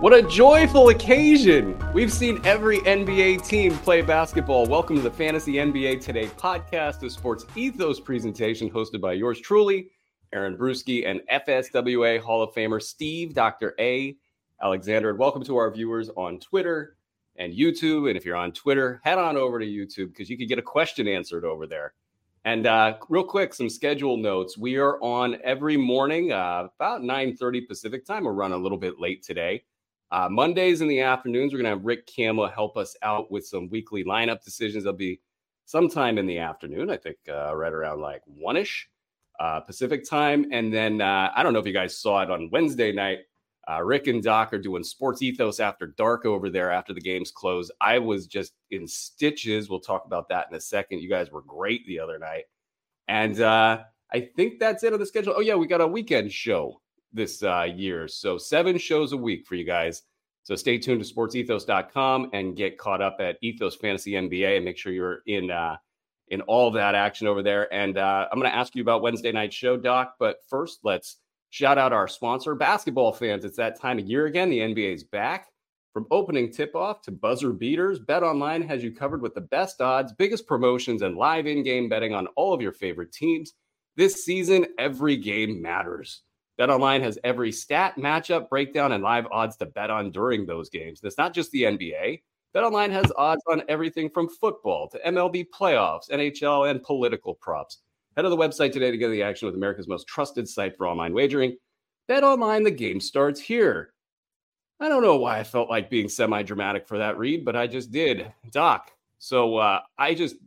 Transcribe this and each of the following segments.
What a joyful occasion! We've seen every NBA team play basketball. Welcome to the Fantasy NBA Today podcast, a sports ethos presentation hosted by yours truly, Aaron Bruski, and FSWA Hall of Famer Steve Dr. A. Alexander. And welcome to our viewers on Twitter and YouTube. And if you're on Twitter, head on over to YouTube because you could get a question answered over there. And real quick, some schedule notes. We are on every morning, about 9:30 Pacific time. We're running a little bit late today. Mondays in the afternoons, we're going to have Rick Kamla help us out with some weekly lineup decisions. They'll be sometime in the afternoon, I think right around like 1-ish Pacific time. And then I don't know if you guys saw it on Wednesday night. Rick and Doc are doing Sports Ethos After Dark over there after the games close. I was just in stitches. We'll talk about that in a second. You guys were great the other night. And I think that's it on the schedule. Oh, yeah, we got a weekend show this year. So 7 shows a week for you guys. So stay tuned to sportsethos.com and get caught up at Ethos Fantasy NBA and make sure you're in all of that action over there. And I'm going to ask you about Wednesday night show, Doc. But first, let's shout out our sponsor, basketball fans. It's that time of year again. The NBA's back. From opening tip-off to buzzer beaters, BetOnline has you covered with the best odds, biggest promotions, and live in-game betting on all of your favorite teams. This season, every game matters. BetOnline has every stat, matchup, breakdown, and live odds to bet on during those games. That's not just the NBA. BetOnline has odds on everything from football to MLB playoffs, NHL, and political props. Head to the website today to get the action with America's most trusted site for online wagering. BetOnline, the game starts here. I don't know why I felt like being semi-dramatic for that read, but I just did. Doc, so I just,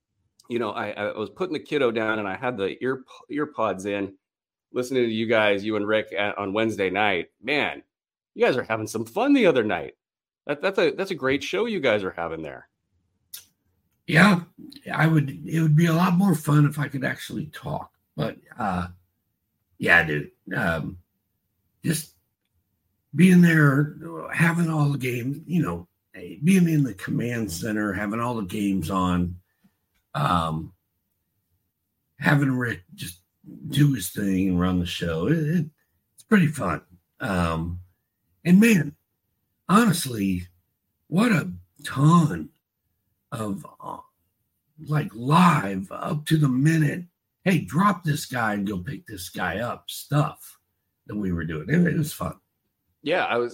I was putting the kiddo down and I had the ear pods in, listening to you guys, you and Rick on Wednesday night. Man, you guys are having some fun the other night. That's a great show you guys are having there. Yeah, it would be a lot more fun if I could actually talk. But yeah, dude. Just being there, having all the games, being in the command center, having all the games on, having Rick just do his thing and run the show. It's pretty fun. And man, honestly, what a ton of live up to the minute, hey, drop this guy and go pick this guy up stuff that we were doing. It was fun. Yeah, there was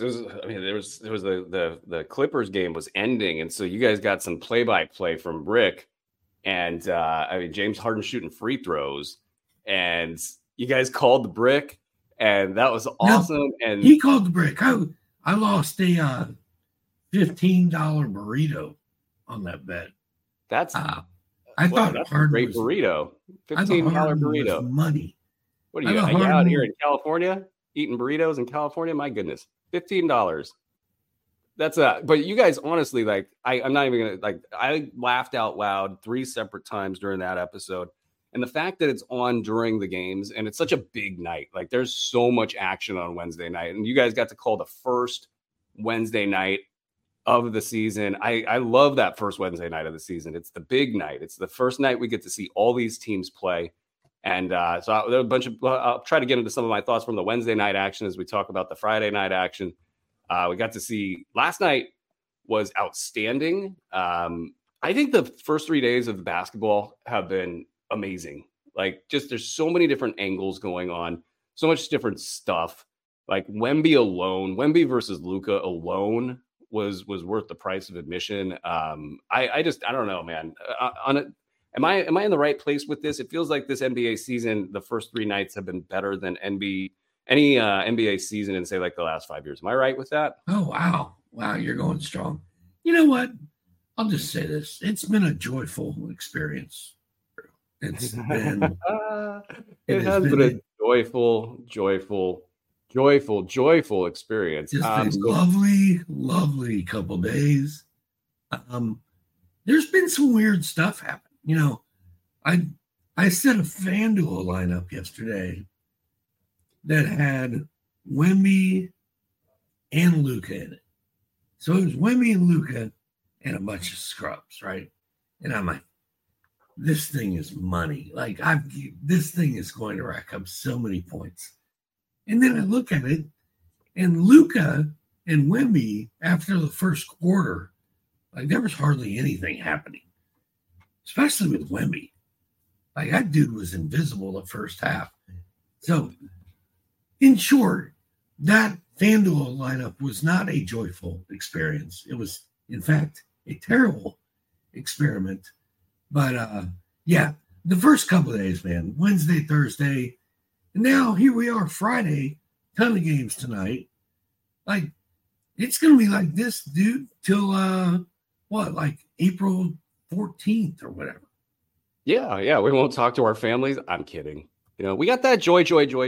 the Clippers game was ending, and so you guys got some play-by-play from Rick, and James Harden shooting free throws, and you guys called the brick, and that was awesome. No, and he called the brick. I lost a $15 burrito on that bet. That's I thought that's Harden a great was, burrito. $15 burrito. Money. What are you hanging out here in California, eating burritos in California? My goodness, $15. That's but you guys honestly, I'm not even gonna I laughed out loud 3 separate times during that episode. And the fact that it's on during the games and it's such a big night, there's so much action on Wednesday night. And you guys got to call the first Wednesday night of the season. I love that first Wednesday night of the season. It's the big night. It's the first night we get to see all these teams play. And there are a bunch of, I'll try to get into some of my thoughts from the Wednesday night action as we talk about the Friday night action. We got to see last night was outstanding. I think the first 3 days of the basketball have been amazing. There's so many different angles going on, so much different stuff. Wemby versus Luka alone was worth the price of admission. I don't know, man. Am I in the right place with this? It feels like this NBA season, the first 3 nights have been better than any NBA season in, say, the last 5 years. Am I right with that? Oh, wow, you're going strong. You know what? I'll just say this: it's been a joyful experience. It's been. It has been a joyful experience. It's been lovely couple days. There's been some weird stuff happen. I set a FanDuel lineup yesterday that had Wemby and Luka in it. So it was Wemby and Luka and a bunch of scrubs, right? And I'm like, this thing is money. This thing is going to rack up so many points. And then I look at it, and Luka And Wemby, after the first quarter, like there was hardly anything happening, especially with Wemby. Like that dude was invisible the first half. So, in short, that FanDuel lineup was not a joyful experience. It was, in fact, a terrible experiment. But yeah, the first couple of days, man, Wednesday, Thursday, and now here we are, Friday, ton of games tonight. Like, it's going to be like this, dude, till like April 14th or whatever. Yeah. We won't talk to our families. I'm kidding. We got that joy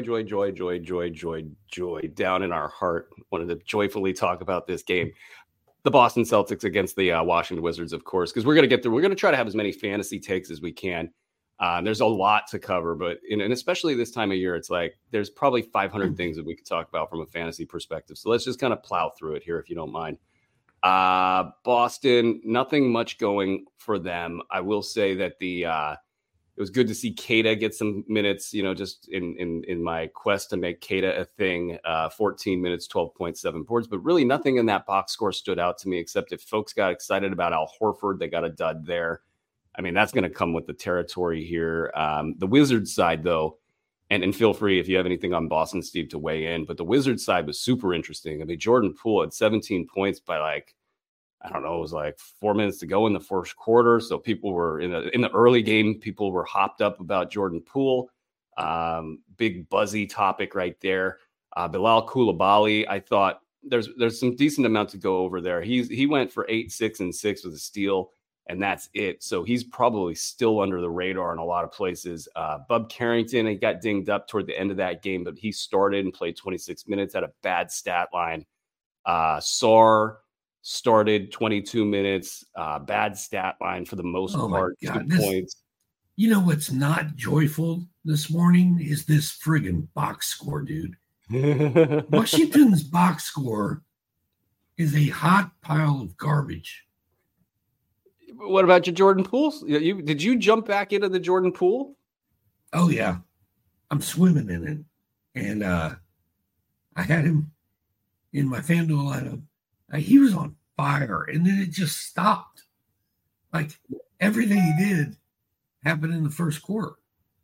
down in our heart. Wanted to joyfully talk about this game. The Boston Celtics against the Washington Wizards, of course, because we're going to get through. We're going to try to have as many fantasy takes as we can. There's a lot to cover, but and especially this time of year, it's like there's probably 500 things that we could talk about from a fantasy perspective. So let's just kind of plow through it here, if you don't mind. Boston, nothing much going for them. I will say that it was good to see Keita get some minutes, just in my quest to make Keita a thing. 14 minutes, 12.7 boards, but really nothing in that box score stood out to me, except if folks got excited about Al Horford, they got a dud there. I mean, that's going to come with the territory here. The Wizards side, though, and feel free if you have anything on Boston, Steve, to weigh in, but the Wizards side was super interesting. I mean, Jordan Poole had 17 points by it was like 4 minutes to go in the first quarter. So people were in the early game, people were hopped up about Jordan Poole. Big buzzy topic right there. Bilal Coulibaly, I thought there's some decent amount to go over there. He went for 8, 6, and 6 with a steal, and that's it. So he's probably still under the radar in a lot of places. Bub Carrington, he got dinged up toward the end of that game, but he started and played 26 minutes, had a bad stat line. Sarr started 22 minutes, bad stat line for the most part, 2 points. You know what's not joyful this morning is this friggin' box score, dude. Washington's box score is a hot pile of garbage. What about your Jordan Poole? Did you jump back into the Jordan Poole? Oh, yeah. I'm swimming in it. And I had him in my FanDuel lineup. He was on fire, and then it just stopped. Like everything he did happened in the first quarter.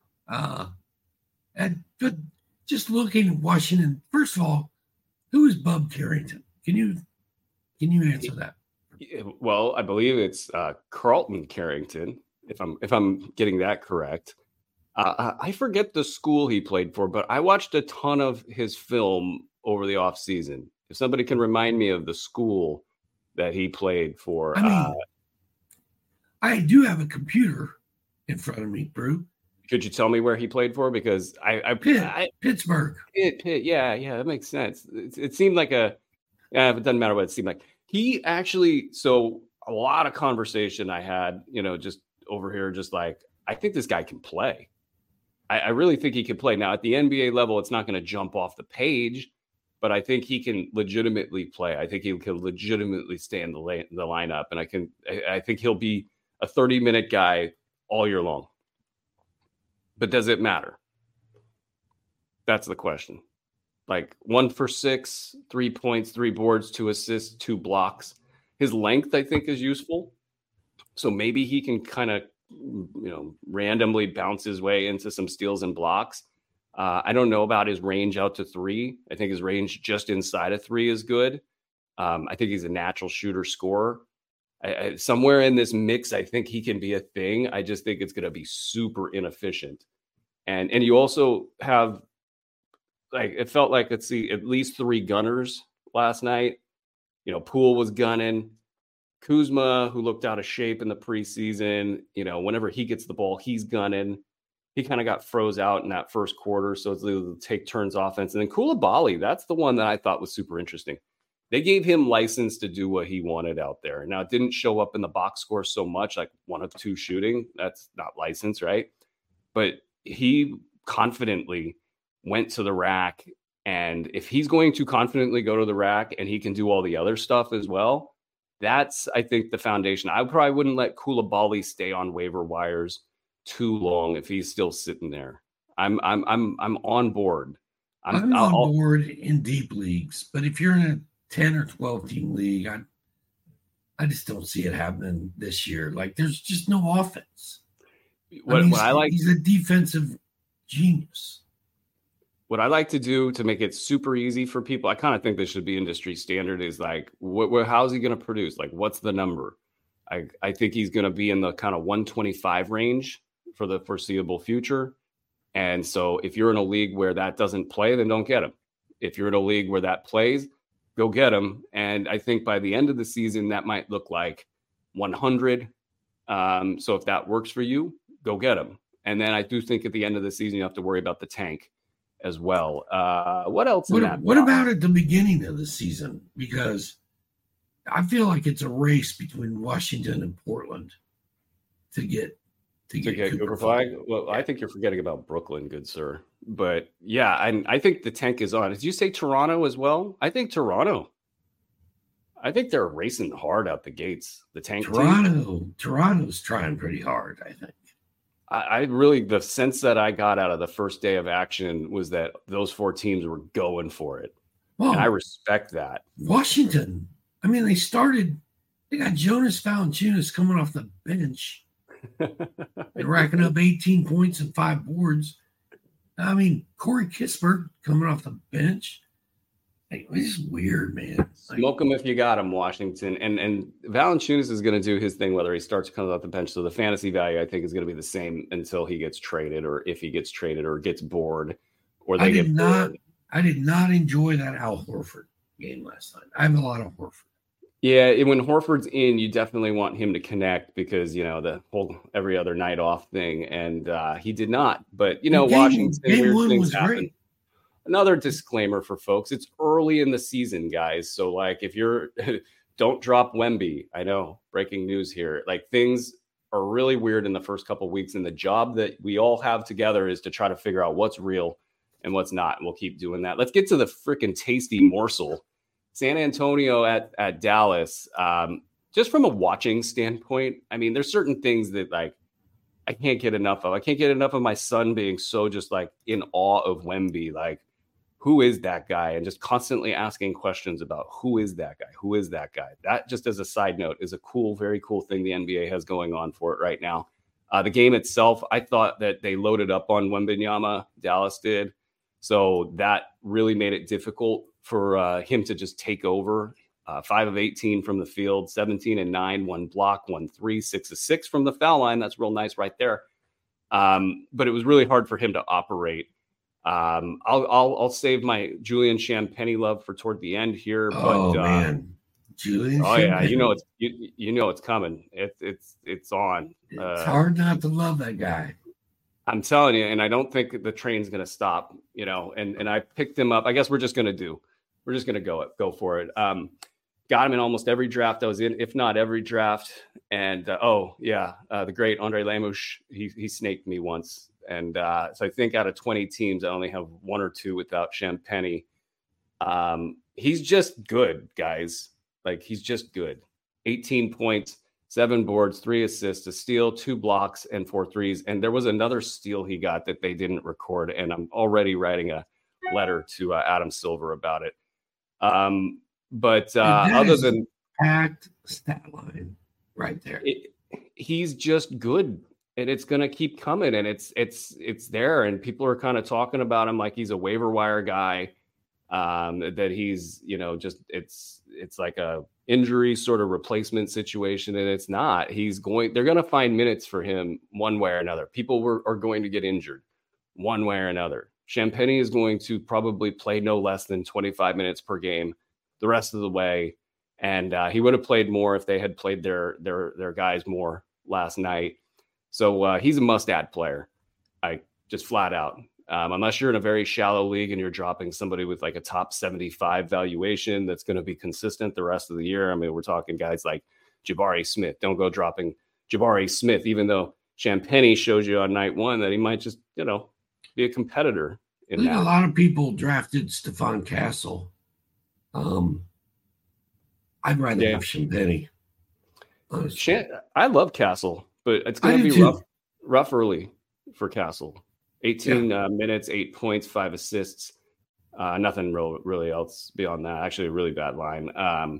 But just looking at Washington, first of all, who is Bub Carrington? Can you answer that? Well, I believe it's Carlton Carrington, if I'm getting that correct. I forget the school he played for, but I watched a ton of his film over the off season. If somebody can remind me of the school that he played for. I do have a computer in front of me, Brew. Could you tell me where he played for? Because Pittsburgh. Pitt, yeah, that makes sense. It seemed like it doesn't matter what it seemed like. He actually, so a lot of conversation I had, just over here, just like, I think this guy can play. I really think he can play. Now, at the NBA level, it's not going to jump off the page, but I think he can legitimately play. I think he can legitimately stay in the lineup, and I think he'll be a 30-minute guy all year long. But does it matter? That's the question. Like 1 for 6, 3 points, 3 boards, 2 assists, 2 blocks. His length, I think, is useful. So maybe he can kind of, randomly bounce his way into some steals and blocks. I don't know about his range out to 3. I think his range just inside of 3 is good. I think he's a natural shooter scorer. Somewhere in this mix, I think he can be a thing. I just think it's going to be super inefficient. And you also have, it felt like, let's see, at least 3 gunners last night. Poole was gunning. Kuzma, who looked out of shape in the preseason, whenever he gets the ball, he's gunning. He kind of got froze out in that first quarter, so it's the take turns offense. And then Coulibaly, that's the one that I thought was super interesting. They gave him license to do what he wanted out there. Now, it didn't show up in the box score so much, like 1 of 2 shooting. That's not license, right? But he confidently went to the rack. And if he's going to confidently go to the rack and he can do all the other stuff as well, that's, I think, the foundation. I probably wouldn't let Coulibaly stay on waiver wires too long if he's still sitting there. I'm on board. I'm on board in deep leagues, but if you're in 10 or 12 team league. I just don't see it happening this year. Like, there's just no offense. He's a defensive genius. What I like to do to make it super easy for people, I kind of think this should be industry standard, is like, how's he going to produce? Like, what's the number? I think he's going to be in the kind of 125 range for the foreseeable future. And so if you're in a league where that doesn't play, then don't get him. If you're in a league where that plays, go get him. And I think by the end of the season, that might look like 100. So if that works for you, go get him. And then I do think at the end of the season, you have to worry about the tank as well. What else? What about at the beginning of the season? Because I feel like it's a race between Washington and Portland to get Cooper Flag. Well, I think you're forgetting about Brooklyn, good sir. But yeah, I think the tank is on. Did you say Toronto as well? I think they're racing hard out the gates. The tank. Toronto's trying pretty hard, I think. I really, the sense that I got out of the first day of action was that those 4 teams were going for it. Well, and I respect that. Washington, I mean, they got Jonas Valanciunas coming off the bench and racking up 18 points and 5 boards. I mean, Corey Kispert coming off the bench. Like, it's weird, man. Smoke him if you got him, Washington. And Valanciunas is going to do his thing, whether he starts or comes off the bench. So the fantasy value, I think, is going to be the same until he gets traded, or if he gets traded, or gets bored, or they get bored. I did not enjoy that Al Horford game last night. I have a lot of Horford. Yeah, when Horford's in, you definitely want him to connect because, the whole every other night off thing. And he did not. But, Washington, weird things happen. Great. Another disclaimer for folks, it's early in the season, guys. So, like, if you're – don't drop Wemby. I know, breaking news here. Like, things are really weird in the first couple of weeks, and the job that we all have together is to try to figure out what's real and what's not, and we'll keep doing that. Let's get to the freaking tasty morsel. San Antonio at Dallas. Just from a watching standpoint, I mean, there's certain things that, like, I can't get enough of. I can't get enough of my son being so just, like, in awe of Wemby. Like, who is that guy? And just constantly asking questions about who is that guy? Who is that guy? That, just as a side note, is a cool, very cool thing the NBA has going on for it right now. The game itself, I thought that they loaded up on Wembanyama. Dallas did. So that really made it difficult for him to just take over. 5 of 18 from the field, 17 and 9, 1 block, 1 3, 6 of 6 from the foul line. That's real nice right there. But it was really hard for him to operate. I'll save my Julian Champagnie love for toward the end here. But, man, Julian. Oh yeah, it's coming. It's on. It's hard not to love that guy. I'm telling you, and I don't think the train's going to stop. And I picked him up. I guess we're just going to go for it. Got him in almost every draft I was in, if not every draft. And the great Andre Lamouche, he snaked me once. And so I think out of 20 teams, I only have 1 or 2 without Champagnie. He's just good, guys. Like, he's just good. 18 points, 7 boards, 3 assists, a steal, 2 blocks, and 4 threes. And there was another steal he got that they didn't record. And I'm already writing a letter to Adam Silver about it. But other than packed stat line right there, he's just good. And it's going to keep coming, and it's there, and people are kind of talking about him like he's a waiver wire guy, that he's, just it's like a injury sort of replacement situation, and it's not. They're going to find minutes for him one way or another. People are going to get injured one way or another. Champagnie is going to probably play no less than 25 minutes per game the rest of the way, and he would have played more if they had played their guys more last night. So he's a must-add player, just flat out. Unless you're in a very shallow league and you're dropping somebody with like a top 75 valuation that's going to be consistent the rest of the year. I mean, we're talking guys like Jabari Smith. Don't go dropping Jabari Smith, even though Champagnie shows you on night 1 that he might just, be a competitor. A lot of people drafted Stephon Castle. I'd rather have Champagnie. I love Castle. But it's going to be rough early for Castle. 18 minutes, 8 points, 5 assists. Nothing really else beyond that. Actually, a really bad line.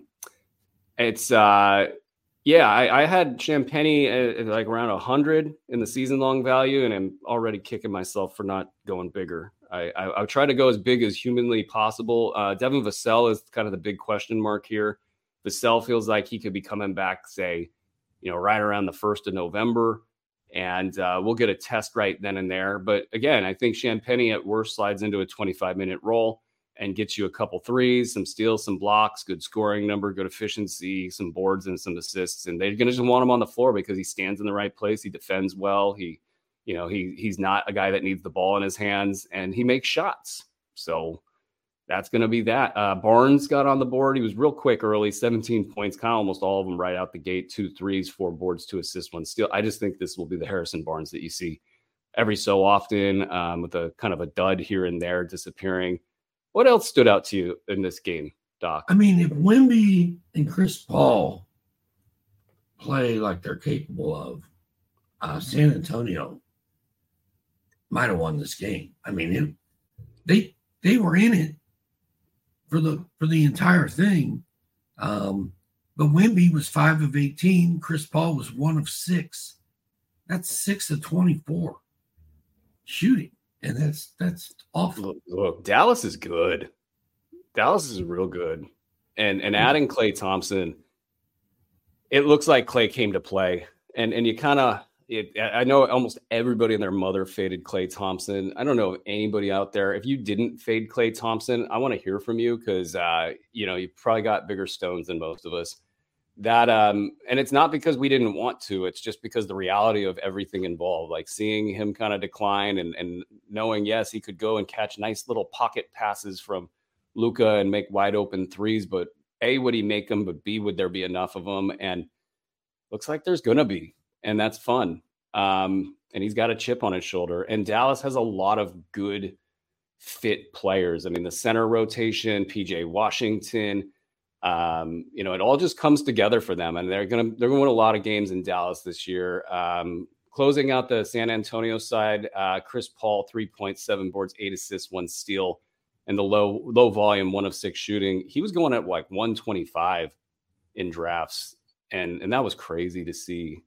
It's I had Champagny at like around 100 in the season long value, and I'm already kicking myself for not going bigger. I try to go as big as humanly possible. Devin Vassell is kind of the big question mark here. Vassell feels like he could be coming back, say, right around the 1st of November, and we'll get a test right then and there. But again, I think Champagny at worst slides into a 25-minute roll and gets you a couple threes, some steals, some blocks, good scoring number, good efficiency, some boards and some assists. And they're going to just want him on the floor because he stands in the right place. He defends well. He's not a guy that needs the ball in his hands, and he makes shots. So that's going to be that. Barnes got on the board. He was real quick early, 17 points, kind of almost all of them right out the gate, 2 threes, 4 boards, 2 assists, 1 steal. I just think this will be the Harrison Barnes that you see every so often, with a kind of a dud here and there disappearing. What else stood out to you in this game, Doc? I mean, if Wemby and Chris Paul play like they're capable of, San Antonio might have won this game. I mean, they were in it for the entire thing. But Wemby was 5 of 18. Chris Paul was 1 of 6. That's 6 of 24 shooting. And that's awful. Look, Dallas is good. Dallas is real good. And adding Klay Thompson, it looks like Klay came to play. And you kind of I know almost everybody and their mother faded Klay Thompson. I don't know if anybody out there, if you didn't fade Klay Thompson, I want to hear from you because you've probably got bigger stones than most of us. That and it's not because we didn't want to, it's just because the reality of everything involved, like seeing him kind of decline and knowing, yes, he could go and catch nice little pocket passes from Luka and make wide open threes, but A, would he make them, but B, would there be enough of them? And looks like there's gonna be, and that's fun. And he's got a chip on his shoulder, and Dallas has a lot of good fit players. I mean, the center rotation, PJ Washington, it all just comes together for them, and they're gonna win a lot of games in Dallas this year. Closing out the San Antonio side, Chris Paul, 3.7 boards, 8 assists, 1 steal, and the low volume 1 of 6 shooting. He was going at like 125 in drafts, and that was crazy to see.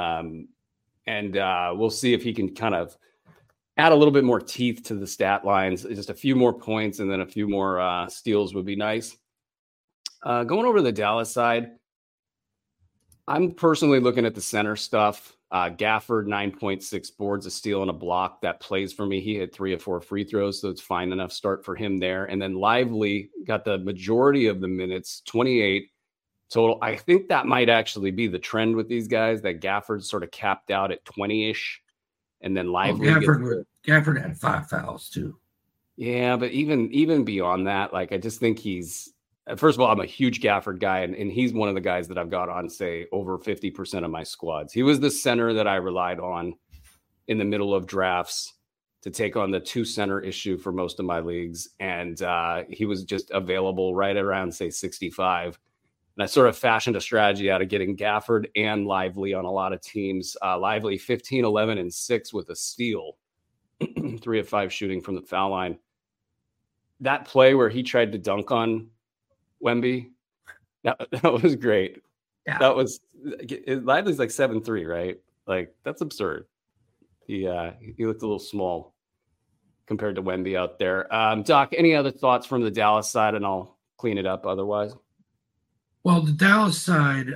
We'll see if he can kind of add a little bit more teeth to the stat lines. Just a few more points and then a few more steals would be nice. Going over to the Dallas side, I'm personally looking at the center stuff. Gafford, 9.6 boards, a steal, and a block. That plays for me. He had 3 of 4 free throws, so it's fine enough start for him there. And then Lively got the majority of the minutes, 28 total. I think that might actually be the trend with these guys, that Gafford sort of capped out at 20-ish. And then Lively. Gafford had 5 fouls too. Yeah, but even beyond that, like I just think he's, first of all, I'm a huge Gafford guy, and he's one of the guys that I've got on, say, over 50% of my squads. He was the center that I relied on in the middle of drafts to take on the 2 center issue for most of my leagues. And he was just available right around, say, 65. And I sort of fashioned a strategy out of getting Gafford and Lively on a lot of teams. Lively, 15, 11, and 6 with a steal, 3 of 5 shooting from the foul line. That play where he tried to dunk on Wemby, that was great. Yeah. That was, Lively's like 7'3", right? Like, that's absurd. He looked a little small compared to Wemby out there. Doc, any other thoughts from the Dallas side, and I'll clean it up otherwise? Well, the Dallas side,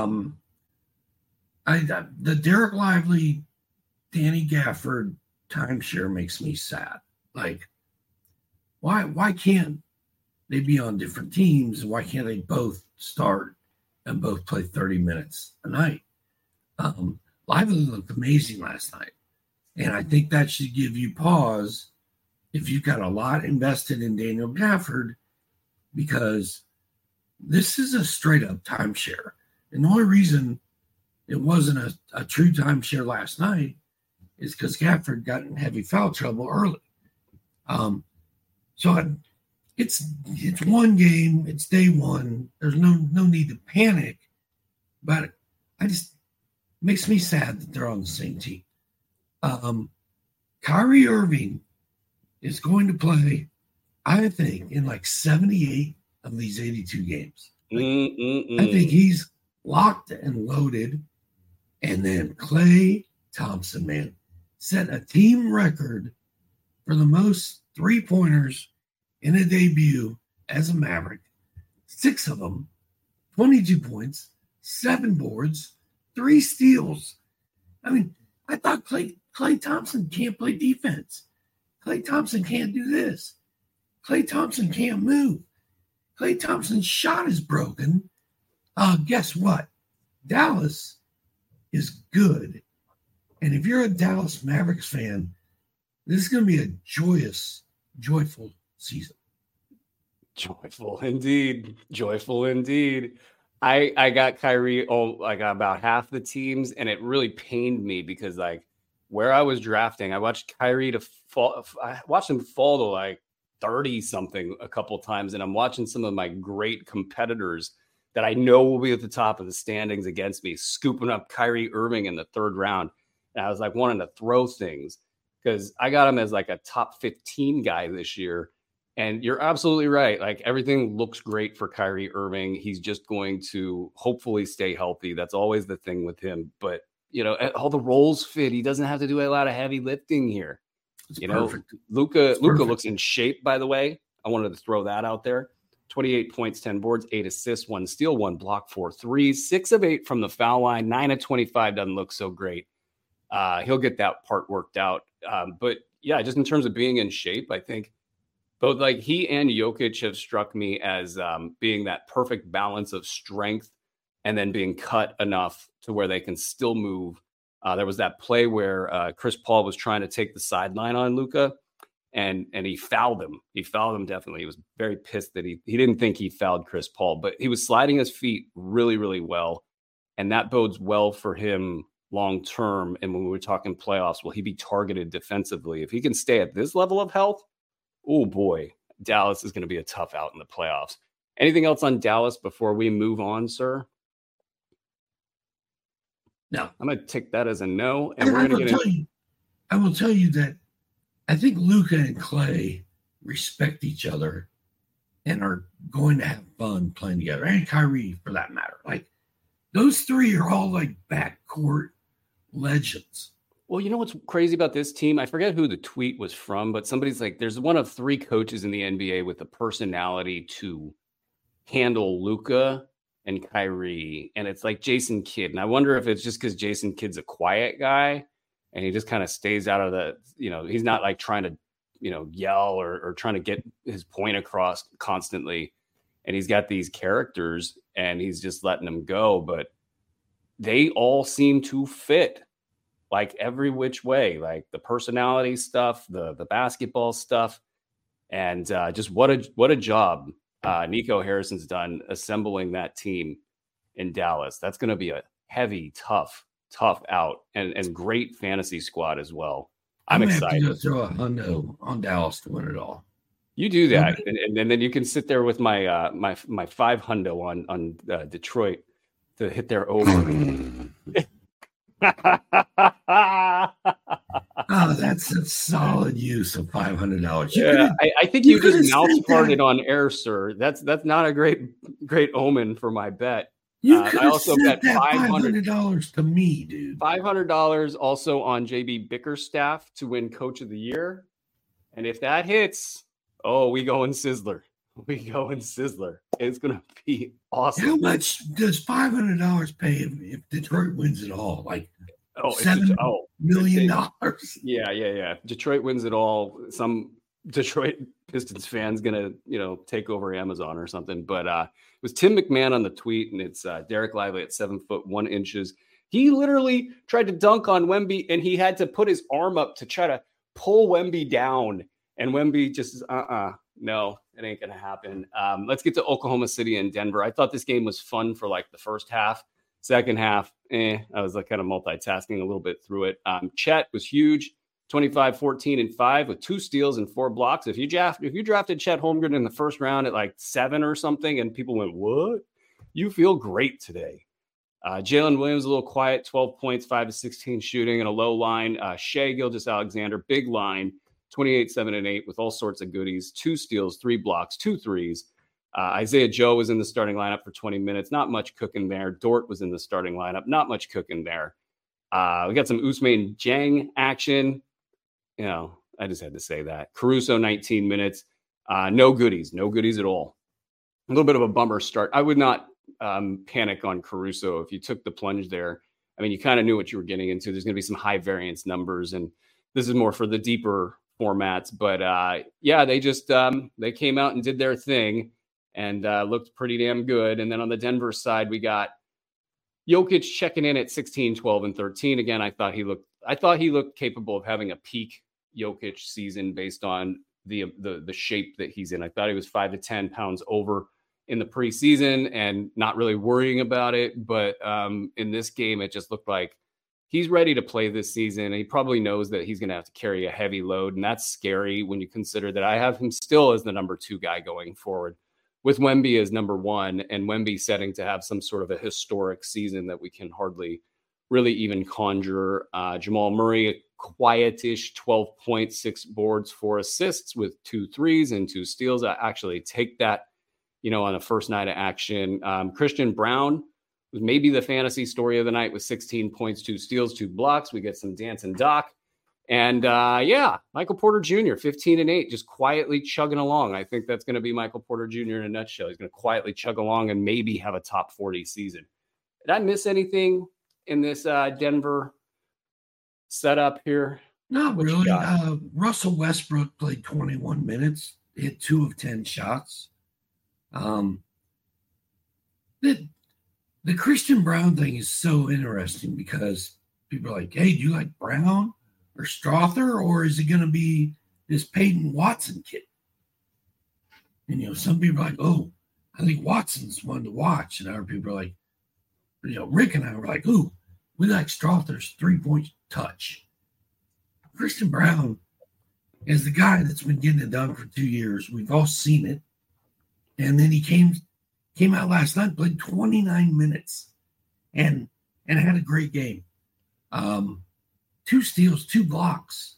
the Derek Lively, Danny Gafford timeshare makes me sad. Like, why can't they be on different teams? Why can't they both start and both play 30 minutes a night? Lively looked amazing last night. And I think that should give you pause if you've got a lot invested in Daniel Gafford, because this is a straight up timeshare. And the only reason it wasn't a true timeshare last night is because Gafford got in heavy foul trouble early. It's one game. It's day one. There's no need to panic, but makes me sad that they're on the same team. Kyrie Irving is going to play I think in like 78 of these 82 games, I think he's locked and loaded. And then Klay Thompson, man, set a team record for the most three-pointers in a debut as a Maverick. 6 of them, 22 points, 7 boards, 3 steals. I mean, I thought Klay Thompson can't play defense. Klay Thompson can't do this. Klay Thompson can't move. Klay Thompson's shot is broken. Guess what? Dallas is good. And if you're a Dallas Mavericks fan, this is going to be a joyful season. Joyful indeed. Joyful indeed. I got Kyrie, I got about half the teams, and it really pained me because, like, where I was drafting, I watched Kyrie to fall. I watched him fall to like 30-something a couple times, and I'm watching some of my great competitors that I know will be at the top of the standings against me, scooping up Kyrie Irving in the 3rd round. And I was like wanting to throw things because I got him as like a top 15 guy this year. And you're absolutely right. Like, everything looks great for Kyrie Irving. He's just going to hopefully stay healthy. That's always the thing with him. But, you know, all the roles fit. He doesn't have to do a lot of heavy lifting here. Perfect. Luka looks in shape, by the way. I wanted to throw that out there. 28 points, 10 boards, 8 assists, 1 steal, 1 block, 4 threes, 6 of 8 from the foul line, 9 of 25 doesn't look so great. He'll get that part worked out. But yeah, just in terms of being in shape, I think both like he and Jokic have struck me as being that perfect balance of strength and then being cut enough to where they can still move. There was that play where Chris Paul was trying to take the sideline on Luka, and he fouled him. He fouled him definitely. He was very pissed that he didn't think he fouled Chris Paul, but he was sliding his feet really, really well. And that bodes well for him long term. And when we were talking playoffs, will he be targeted defensively? If he can stay at this level of health, oh boy, Dallas is going to be a tough out in the playoffs. Anything else on Dallas before we move on, sir? No. I'm going to take that as a no. And I will tell you that I think Luka and Klay respect each other and are going to have fun playing together. And Kyrie, for that matter. Like, those 3 are all like backcourt legends. Well, you know what's crazy about this team? I forget who the tweet was from, but somebody's like, there's one of 3 coaches in the NBA with the personality to handle Luka and Kyrie. And it's like Jason Kidd. And I wonder if it's just because Jason Kidd's a quiet guy and he just kind of stays out of the, he's not like trying to, yell or trying to get his point across constantly. And he's got these characters and he's just letting them go. But they all seem to fit like every which way, like the personality stuff, the basketball stuff. And just what a job Nico Harrison's done assembling that team in Dallas. That's going to be a heavy, tough out and great fantasy squad as well. I'm excited. Have to go throw a hundo on Dallas to win it all. You do that, and then you can sit there with my my 5 hundo on Detroit to hit their over. Oh, that's a solid use of $500. Yeah, I think you just mouth farted on air, sir. That's not a great omen for my bet. You could have sent that $500 to me, dude. $500 also on JB Bickerstaff to win Coach of the Year, and if that hits, we go in Sizzler. It's gonna be awesome. How much does $500 pay if Detroit wins it all? Like $7 million. Yeah. Detroit wins it all. Some Detroit Pistons fans gonna take over Amazon or something. But it was Tim McMahon on the tweet, and it's Derek Lively at 7'1". He literally tried to dunk on Wemby, and he had to put his arm up to try to pull Wemby down, and Wemby just no, it ain't gonna happen. Let's get to Oklahoma City and Denver. I thought this game was fun for like the first half. Second half, I was like kind of multitasking a little bit through it. Chet was huge, 25, 14, and 5 with 2 steals and 4 blocks. If you drafted Chet Holmgren in the first round at like 7 or something, and people went, "What? You feel great today." Jalen Williams a little quiet, 12 points, 5 of 16 shooting, and a low line. Shai Gilgeous-Alexander, big line, 28, 7, and 8 with all sorts of goodies, 2 steals, 3 blocks, 2 threes. Isaiah Joe was in the starting lineup for 20 minutes. Not much cooking there. Dort was in the starting lineup. Not much cooking there. We got some Ousmane Dieng action. I just had to say that. Caruso, 19 minutes. No goodies at all. A little bit of a bummer start. I would not panic on Caruso if you took the plunge there. I mean, you kind of knew what you were getting into. There's going to be some high variance numbers, and this is more for the deeper formats. But they came out and did their thing and looked pretty damn good. And then on the Denver side, we got Jokic checking in at 16, 12, and 13. Again, I thought he looked capable of having a peak Jokic season based on the shape that he's in. I thought he was 5 to 10 pounds over in the preseason and not really worrying about it. But in this game, it just looked like he's ready to play this season. And he probably knows that he's going to have to carry a heavy load. And that's scary when you consider that I have him still as the number 2 guy going forward, with Wemby as number 1, and Wemby setting to have some sort of a historic season that we can hardly really even conjure. Jamal Murray, a quietish 12 points, 6 boards, 4 assists with 2 threes and 2 steals. I actually take that, on the first night of action. Christian Braun was maybe the fantasy story of the night with 16 points, 2 steals, 2 blocks. We get some Dance and Doc. And Michael Porter Jr., 15 and 8, just quietly chugging along. I think that's going to be Michael Porter Jr. in a nutshell. He's going to quietly chug along and maybe have a top 40 season. Did I miss anything in this Denver setup here? Not really. Russell Westbrook played 21 minutes, hit 2 of 10 shots. The Christian Braun thing is so interesting because people are like, hey, do you like Brown or Strother, or is it going to be this Peyton Watson kid? And, some people are like, oh, I think Watson's one to watch. And other people are like, Rick and I were like, ooh, we like Strother's 3-point touch. Christian Braun is the guy that's been getting it done for 2 years. We've all seen it. And then he came out last night, played 29 minutes and had a great game. 2 steals, 2 blocks.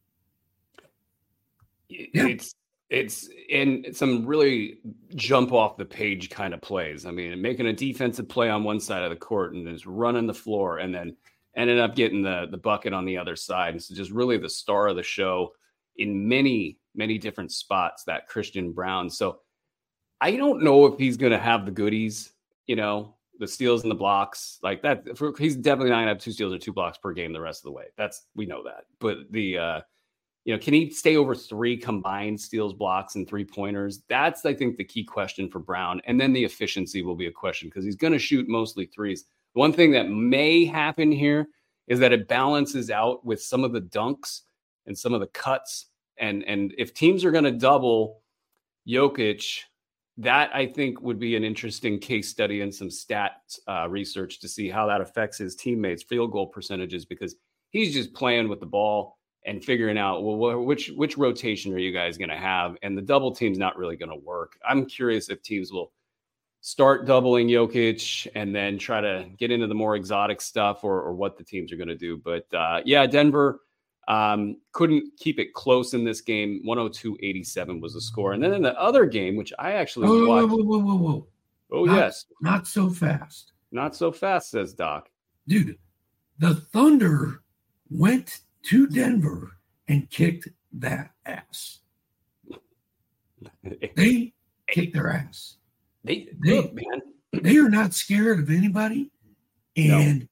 It's in some really jump off the page kind of plays. I mean, making a defensive play on one side of the court and just running the floor and then ended up getting the bucket on the other side. And so just really the star of the show in many, many different spots, that Christian Braun. So I don't know if he's going to have the goodies, the steals and the blocks like that. He's definitely not going to have 2 steals or 2 blocks per game the rest of the way. We know that. But can he stay over 3 combined steals, blocks, and 3-pointers? That's, I think, the key question for Braun. And then the efficiency will be a question because he's going to shoot mostly threes. One thing that may happen here is that it balances out with some of the dunks and some of the cuts. And if teams are going to double Jokic, that I think would be an interesting case study and some stats research to see how that affects his teammates' field goal percentages, because he's just playing with the ball and figuring out, well, which rotation are you guys going to have? And the double team's not really going to work. I'm curious if teams will start doubling Jokic and then try to get into the more exotic stuff or what the teams are going to do. But Denver couldn't keep it close in this game. 102-87 was the score. And then in the other game, which I actually watched. Whoa. Yes. Not so fast. Not so fast, says Doc. Dude, the Thunder went to Denver and kicked that ass. They kicked their ass. Look, man. They are not scared of anybody. And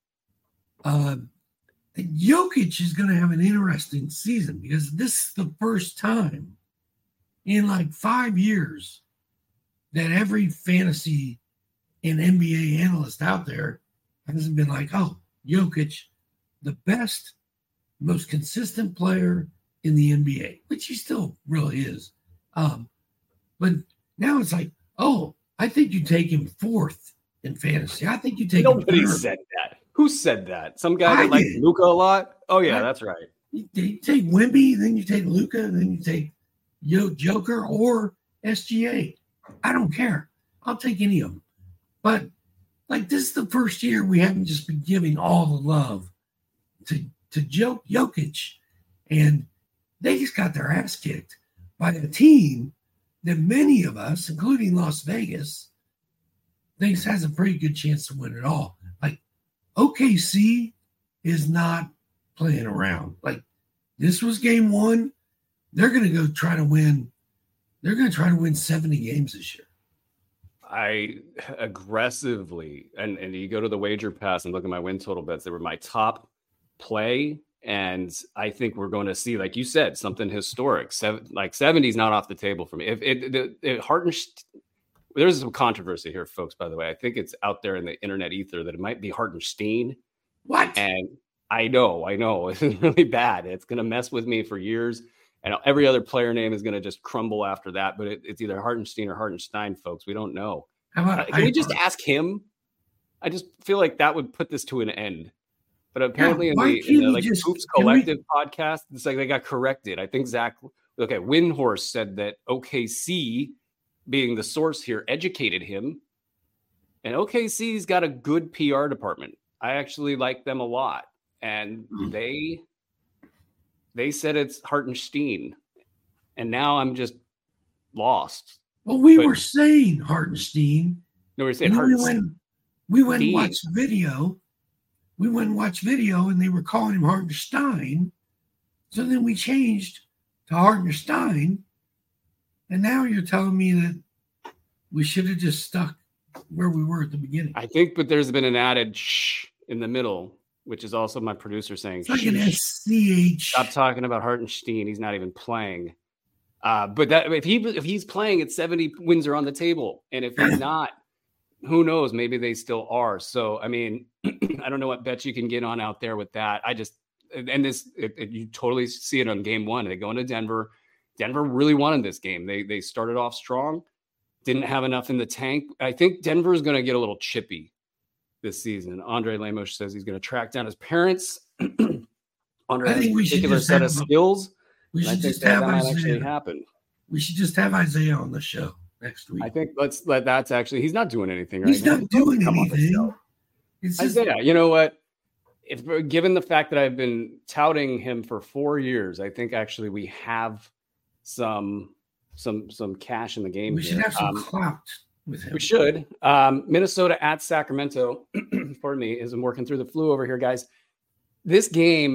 Jokic is going to have an interesting season because this is the first time in like 5 years that every fantasy and NBA analyst out there hasn't been like, oh, Jokic, the best, most consistent player in the NBA, which he still really is. But now it's like, oh, I think you take him 4th in fantasy. I think you take him 3rd. Nobody said that. Who said that? Some guy that likes Luka a lot? Oh, yeah, that's right. You take Wemby, then you take Luka, then you take Joker or SGA. I don't care. I'll take any of them. But, like, this is the first year we haven't just been giving all the love to Jokic. And they just got their ass kicked by a team that many of us, including Las Vegas, thinks has a pretty good chance to win it all. Like OKC is not playing around. Like this was game one. They're going to go try to win. They're going to try to win 70 games this year. I aggressively, and you go to the wager pass and look at my win total bets. They were my top play. And I think we're going to see, like you said, something historic. 70 is not off the table for me. There's some controversy here, folks, by the way. I think it's out there in the internet ether that it might be Hartenstein. What? And I know. It's really bad. It's going to mess with me for years. And every other player name is going to just crumble after that. But it's either Hartenstein or Hartenstein, folks. We don't know. Can we just ask him? I just feel like that would put this to an end. But apparently in the Hoops Collective podcast, it's like they got corrected. I think Windhorse said that OKC, being the source here, educated him. And OKC's got a good PR department. I actually like them a lot. And they said it's Hartenstein. And now I'm just lost. Well, we were saying Hartenstein. No, we were saying Hartenstein. We went and watched video. We went and watched video, and they were calling him Hartenstein. So then we changed to Hartenstein. And now you're telling me that we should have just stuck where we were at the beginning. I think, but there's been an added shh in the middle, which is also my producer saying, it's like an SCH. Stop talking about Hartenstein. He's not even playing. But that if he's playing at 70 wins are on the table. And if he's not, who knows? Maybe they still are. So, I mean, I don't know what bets you can get on out there with that. You totally see it on game one. They go into Denver. Denver really wanted this game. They started off strong, didn't have enough in the tank. I think Denver is going to get a little chippy this season. Andre Lemos says he's going to track down his parents. Andre has a particular set of skills. We should just have Isaiah. Actually happen. We should just have Isaiah on the show next week. I think that's actually, he's not doing anything right now. He's not doing anything. Isaiah, you know what? Given the fact that I've been touting him for 4 years, I think actually we have some cash in the game. We should have some clout with him. We should. Minnesota at Sacramento. Pardon me, as I'm working through the flu over here, guys. This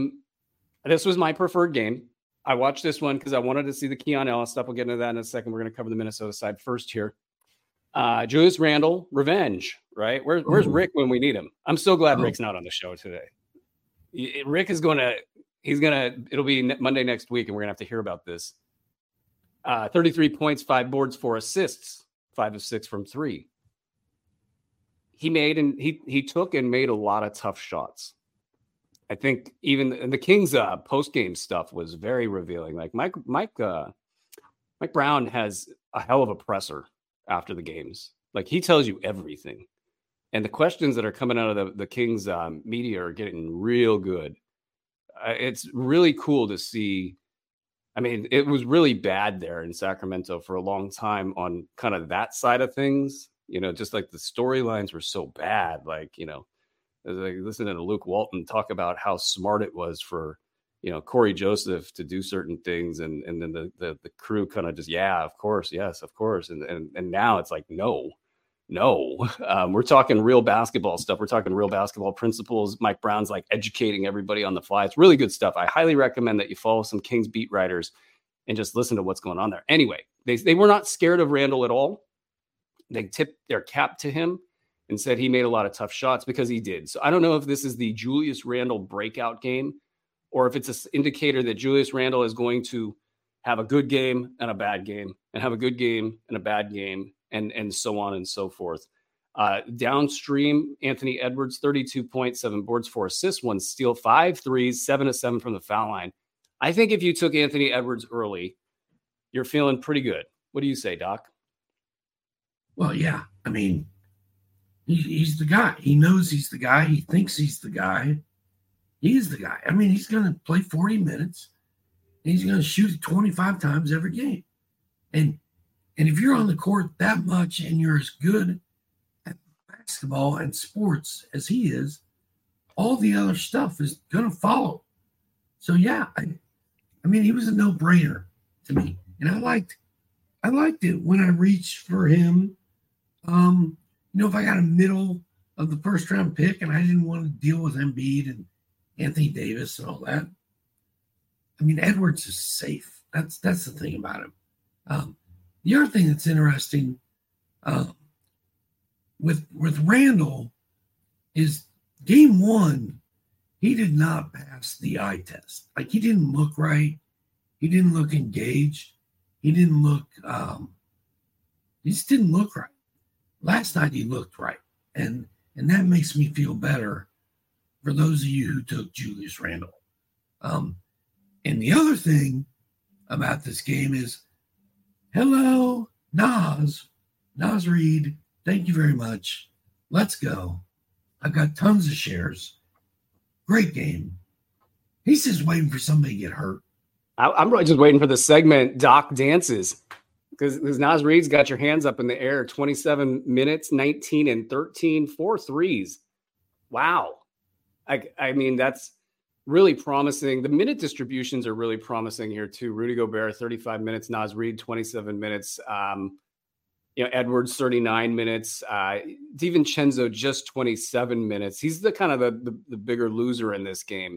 was my preferred game. I watched this one because I wanted to see the Keon Ellis stuff. We'll get into that in a second. We're going to cover the Minnesota side first here. Julius Randle, revenge, right? Where's Rick when we need him? I'm so glad Rick's not on the show today. Rick is it'll be Monday next week, and we're going to have to hear about this. 33 points, 5 boards, 4 assists, 5 of 6 from 3. He took and made a lot of tough shots. I think even the Kings post-game stuff was very revealing. Like Mike Brown has a hell of a presser after the games. Like he tells you everything. And the questions that are coming out of the Kings media are getting real good. It's really cool to see. I mean, it was really bad there in Sacramento for a long time on kind of that side of things. You know, just like the storylines were so bad. Like, you know, like listening to Luke Walton talk about how smart it was for, you know, Corey Joseph to do certain things. And then the crew kind of just, yeah, of course. Yes, of course. And now it's like, no. We're talking real basketball stuff. We're talking real basketball principles. Mike Brown's like educating everybody on the fly. It's really good stuff. I highly recommend that you follow some Kings beat writers and just listen to what's going on there. Anyway, they were not scared of Randle at all. They tipped their cap to him and said he made a lot of tough shots because he did. So I don't know if this is the Julius Randle breakout game or if it's an indicator that Julius Randle is going to have a good game and a bad game and have a good game and a bad game and so on and so forth. Downstream, Anthony Edwards, 32 points, 7 boards, 4 assists, 1 steal, 5 threes, 7 of 7 from the foul line. I think if you took Anthony Edwards early, you're feeling pretty good. What do you say, Doc? Well, yeah. I mean, he's the guy. He knows he's the guy. He thinks he's the guy. He is the guy. I mean, he's going to play 40 minutes. And he's going to shoot 25 times every game. And if you're on the court that much and you're as good at basketball and sports as he is, all the other stuff is going to follow. So, yeah, I mean, he was a no-brainer to me. And I liked it when I reached for him. If I got a middle of the first round pick and I didn't want to deal with Embiid and Anthony Davis and all that. I mean, Edwards is safe. That's the thing about him. The other thing that's interesting with Randall is game one, he did not pass the eye test. Like, he didn't look right. He didn't look engaged. He didn't look he just didn't look right. Last night he looked right. And that makes me feel better for those of you who took Julius Randle. And the other thing about this game is, hello, Nas Reed. Thank you very much. Let's go. I've got tons of shares. Great game. He's just waiting for somebody to get hurt. I'm really just waiting for the segment Doc dances, because Nas Reed's got your hands up in the air. 27 minutes, 19 and 13, 4 threes. Wow. I mean, that's really promising. The minute distributions are really promising here too. Rudy Gobert, 35 minutes. Nas Reed, 27 minutes. Edwards, 39 minutes. DiVincenzo, just 27 minutes. He's the kind of the bigger loser in this game.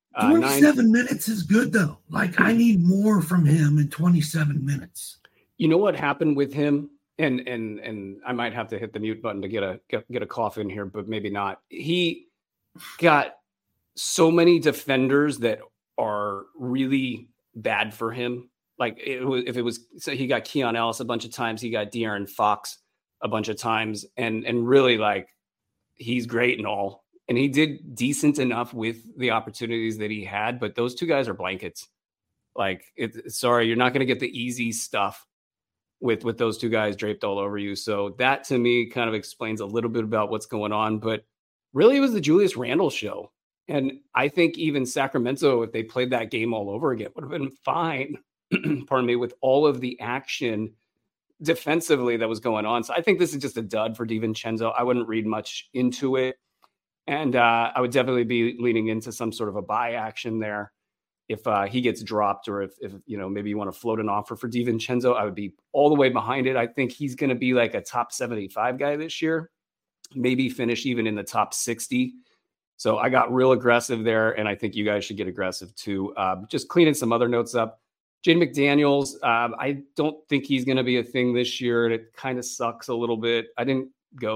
27 minutes is good, though. Like, I need more from him in 27 minutes. You know what happened with him? And I might have to hit the mute button to get a cough in here, but maybe not. He got so many defenders that are really bad for him. Like, so he got Keon Ellis a bunch of times. He got De'Aaron Fox a bunch of times. And really, like, he's great and all. And he did decent enough with the opportunities that he had, but those two guys are blankets. Like, sorry, you're not going to get the easy stuff with those two guys draped all over you. So that, to me, kind of explains a little bit about what's going on. But really, it was the Julius Randle show. And I think even Sacramento, if they played that game all over again, would have been fine, pardon me, with all of the action defensively that was going on. So I think this is just a dud for DiVincenzo. I wouldn't read much into it. And I would definitely be leaning into some sort of a buy action there. If he gets dropped, or if maybe you want to float an offer for DiVincenzo, I would be all the way behind it. I think he's going to be like a top 75 guy this year, maybe finish even in the top 60. So I got real aggressive there, and I think you guys should get aggressive too. Just cleaning some other notes up. Jaden McDaniels, I don't think he's going to be a thing this year, and it kind of sucks a little bit. I didn't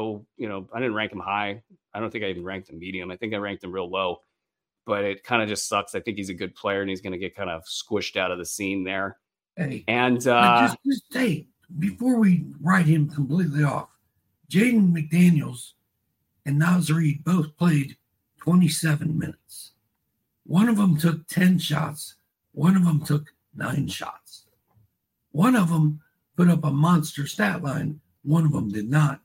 rank him high. I don't think I even ranked him medium. I think I ranked him real low, but it kind of just sucks. I think he's a good player, and he's going to get kind of squished out of the scene there. Hey, and just say, before we write him completely off, Jaden McDaniels and Nas Reed both played 27 minutes. One of them took 10 shots. One of them took 9 shots. One of them put up a monster stat line. One of them did not.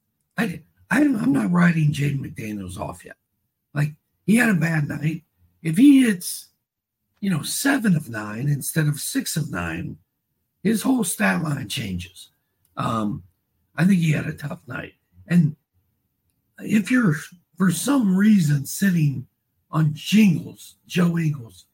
I'm not writing Jaden McDaniels off yet. Like, he had a bad night. If he hits, 7 of 9 instead of 6 of 9, his whole stat line changes. I think he had a tough night. And if you're, for some reason, sitting on Joe Ingles,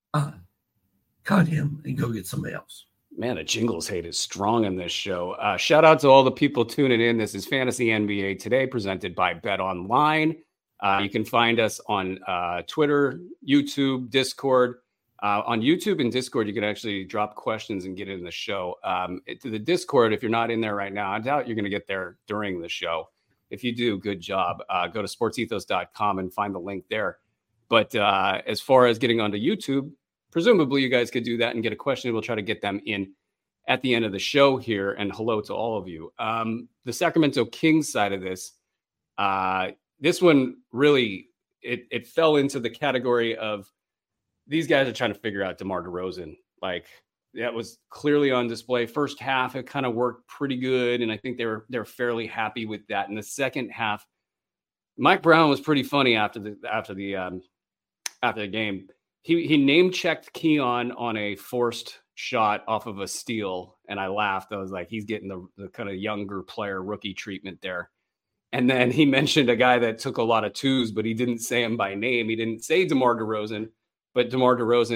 cut him and go get somebody else. Man, a Jingles hate is strong in this show. Shout out to all the people tuning in. This is Fantasy NBA Today, presented by Bet Online. You can find us on Twitter, YouTube, Discord. On YouTube and Discord, you can actually drop questions and get in the show. To the Discord, if you're not in there right now, I doubt you're going to get there during the show. If you do, good job. Go to sportsethos.com and find the link there. But as far as getting onto YouTube, presumably you guys could do that and get a question. We'll try to get them in at the end of the show here. And hello to all of you. The Sacramento Kings side of this, this one really, it fell into the category of these guys are trying to figure out DeMar DeRozan. Like, that was clearly on display. First half, it kind of worked pretty good, and I think they're fairly happy with that. In the second half, Mike Brown was pretty funny after the game. He name checked Keon on a forced shot off of a steal, and I laughed. I was like, he's getting the kind of younger player rookie treatment there. And then he mentioned a guy that took a lot of twos, but he didn't say him by name. He didn't say DeMar DeRozan, but DeMar DeRozan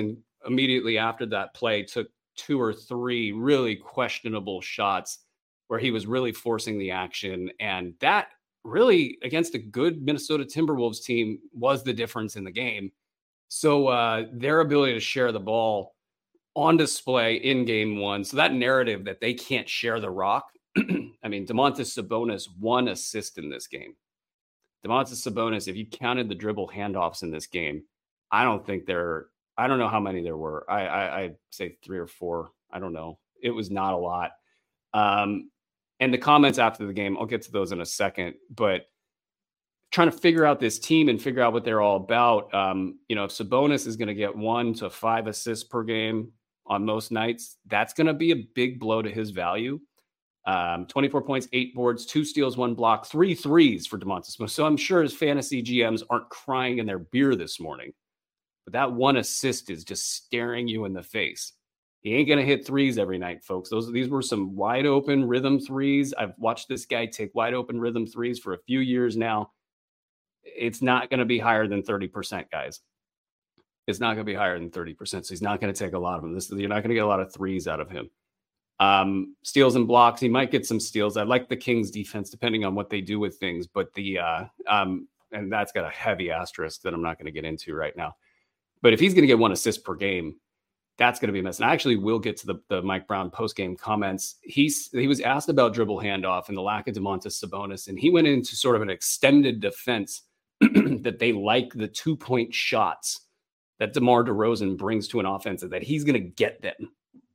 immediately after that play took 2 or 3 really questionable shots where he was really forcing the action. And that really, against a good Minnesota Timberwolves team, was the difference in the game. So their ability to share the ball on display in game one. So that narrative that they can't share the rock. I mean, Domantas Sabonis 1 assist in this game. Domantas Sabonis, if you counted the dribble handoffs in this game, I don't know how many there were. I'd say 3 or 4. I don't know. It was not a lot. And the comments after the game, I'll get to those in a second, but trying to figure out this team and figure out what they're all about. If Sabonis is going to get 1 to 5 assists per game on most nights, that's going to be a big blow to his value. 24 points, 8 boards, 2 steals, 1 block, 3 threes for Domantas Sabonis. So I'm sure his fantasy GMs aren't crying in their beer this morning, but that 1 assist is just staring you in the face. He ain't going to hit threes every night, folks. These were some wide open rhythm threes. I've watched this guy take wide open rhythm threes for a few years now. It's not going to be higher than 30%, guys. It's not going to be higher than 30%. So he's not going to take a lot of them. You're not going to get a lot of threes out of him. Steals and blocks. He might get some steals. I like the Kings defense, depending on what they do with things, but and that's got a heavy asterisk that I'm not going to get into right now. But if he's going to get 1 assist per game, that's going to be a mess. And I actually will get to the Mike Brown post-game comments. He was asked about dribble handoff and the lack of Domantas Sabonis, and he went into sort of an extended defense that they like the 2-point shots that DeMar DeRozan brings to an offense, and that he's going to get them.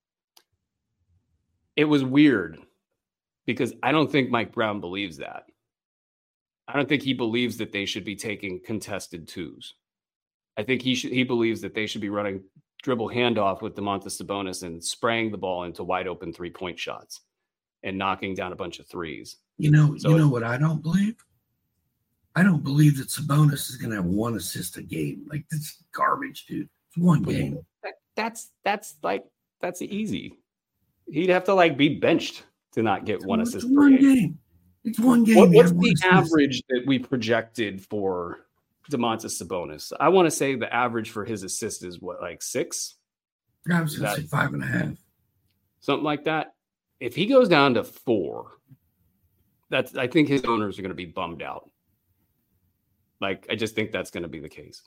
It was weird because I don't think Mike Brown believes that. I don't think he believes that they should be taking contested 2s. I think he believes that they should be running dribble handoff with Domantas Sabonis and spraying the ball into wide open 3-point shots and knocking down a bunch of threes. You know what I don't believe? I don't believe that Sabonis is going to have 1 assist a game. Like, that's garbage, dude. It's 1 game. That's easy. He'd have to be benched to not get 1 assist per game. It's 1 game. What's the average that we projected for Domantas Sabonis? I want to say the average for his assist is 6? I was going to say 5.5. Something like that. If he goes down to 4, I think his owners are going to be bummed out. I just think that's going to be the case.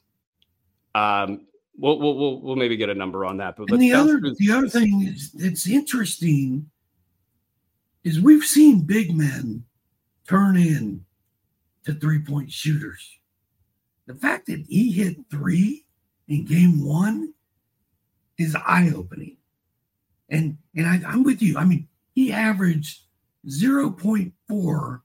We'll maybe get a number on that. But the other thing that's interesting is we've seen big men turn in to 3-point shooters. The fact that he hit 3 in game 1 is eye-opening. And I'm with you. I mean, he averaged 0.4 or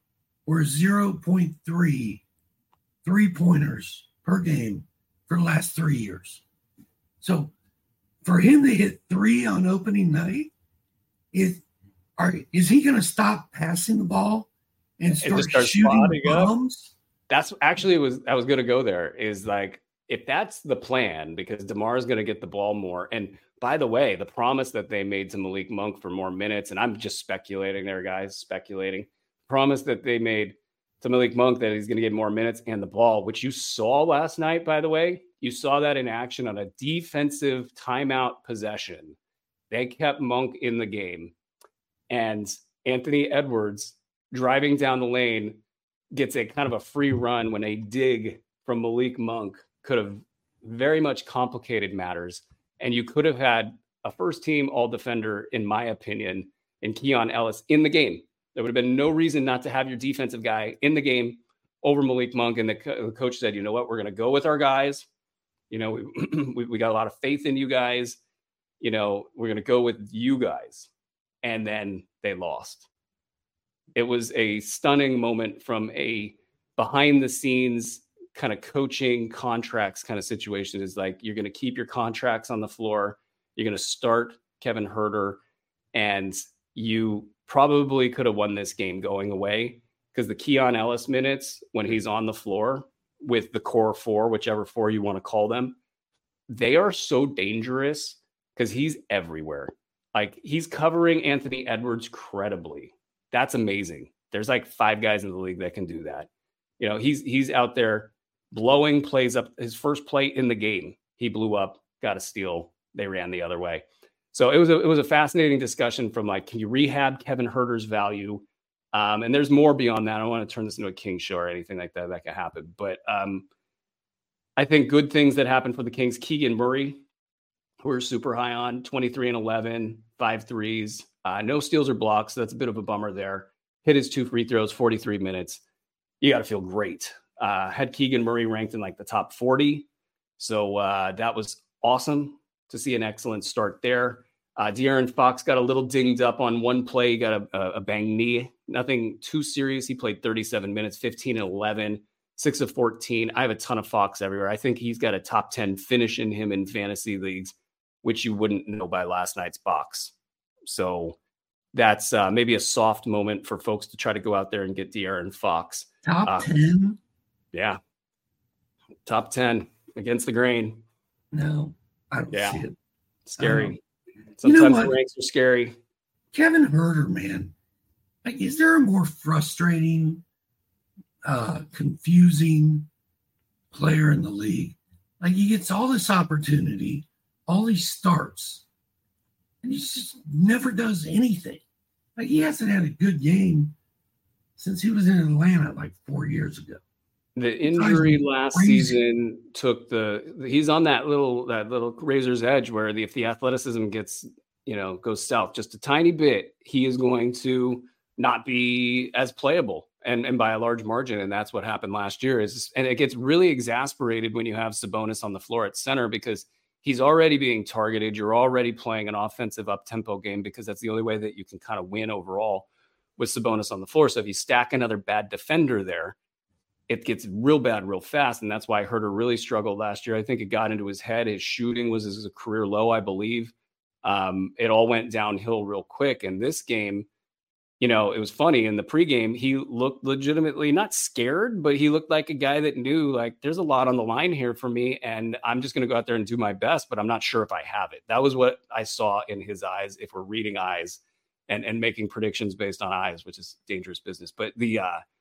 0.3 3-pointers per game for the last 3 years. So for him to hit 3 on opening night, is he going to stop passing the ball and start shooting bombs? That's actually I was going to go there. Is if that's the plan, because DeMar is going to get the ball more. And by the way, the promise that they made to Malik Monk for more minutes, and I'm just speculating there, guys, promise that they made to Malik Monk that he's going to get more minutes and the ball, which you saw last night, by the way. You saw that in action on a defensive timeout possession. They kept Monk in the game. And Anthony Edwards, driving down the lane, gets a kind of a free run when a dig from Malik Monk could have very much complicated matters. And you could have had a first-team all-defender, in my opinion, in Keon Ellis in the game. There would have been no reason not to have your defensive guy in the game over Malik Monk. And the coach said, you know what, we're going to go with our guys. We got a lot of faith in you guys. We're going to go with you guys. And then they lost. It was a stunning moment from a behind the scenes kind of coaching contracts kind of situation. Is you're going to keep your contracts on the floor. You're going to start Kevin Huerter, and you probably could have won this game going away, because the Keon Ellis minutes when he's on the floor with the core 4, whichever 4 you want to call them, they are so dangerous because he's everywhere. He's covering Anthony Edwards credibly. That's amazing. There's 5 guys in the league that can do that. He's out there blowing plays up. His first play in the game, he blew up, got a steal, they ran the other way. So it was a fascinating discussion from like, can you rehab Kevin Huerter's value? And there's more beyond that. I don't want to turn this into a Kings show or anything like that could happen. But I think good things that happened for the Kings. Keegan Murray, who we're super high on, 23 and 11, 5 threes, no steals or blocks. So that's a bit of a bummer there. Hit his 2 free throws, 43 minutes. You got to feel great. Had Keegan Murray ranked in like the top 40. So that was awesome to see an excellent start there. De'Aaron Fox got a little dinged up on one play. He got a bang knee. Nothing too serious. He played 37 minutes, 15 and 11, 6 of 14. I have a ton of Fox everywhere. I think he's got a top 10 finish in him in fantasy leagues, which you wouldn't know by last night's box. So that's maybe a soft moment for folks to try to go out there and get De'Aaron Fox. Top 10? Yeah. Top 10 against the grain. No, I don't see it. Scary. Sometimes the ranks are scary. Kevin Huerter, man. Like, is there a more frustrating, confusing player in the league? Like, he gets all this opportunity, all these starts, and he just never does anything. Like, he hasn't had a good game since he was in Atlanta like 4 years ago. The injury last season took he's on that little razor's edge where if the athleticism gets, goes south just a tiny bit, he is going to not be as playable and by a large margin. And that's what happened last year and it gets really exasperated when you have Sabonis on the floor at center because he's already being targeted. You're already playing an offensive up-tempo game because that's the only way that you can kind of win overall with Sabonis on the floor. So if you stack another bad defender there, it gets real bad real fast. And that's why Huerter really struggled last year. I think it got into his head. His shooting was a career low, I believe. It all went downhill real quick. And this game, it was funny. In the pregame, he looked legitimately not scared, but he looked like a guy that knew like there's a lot on the line here for me. And I'm just going to go out there and do my best, but I'm not sure if I have it. That was what I saw in his eyes. If we're reading eyes and making predictions based on eyes, which is dangerous business, but the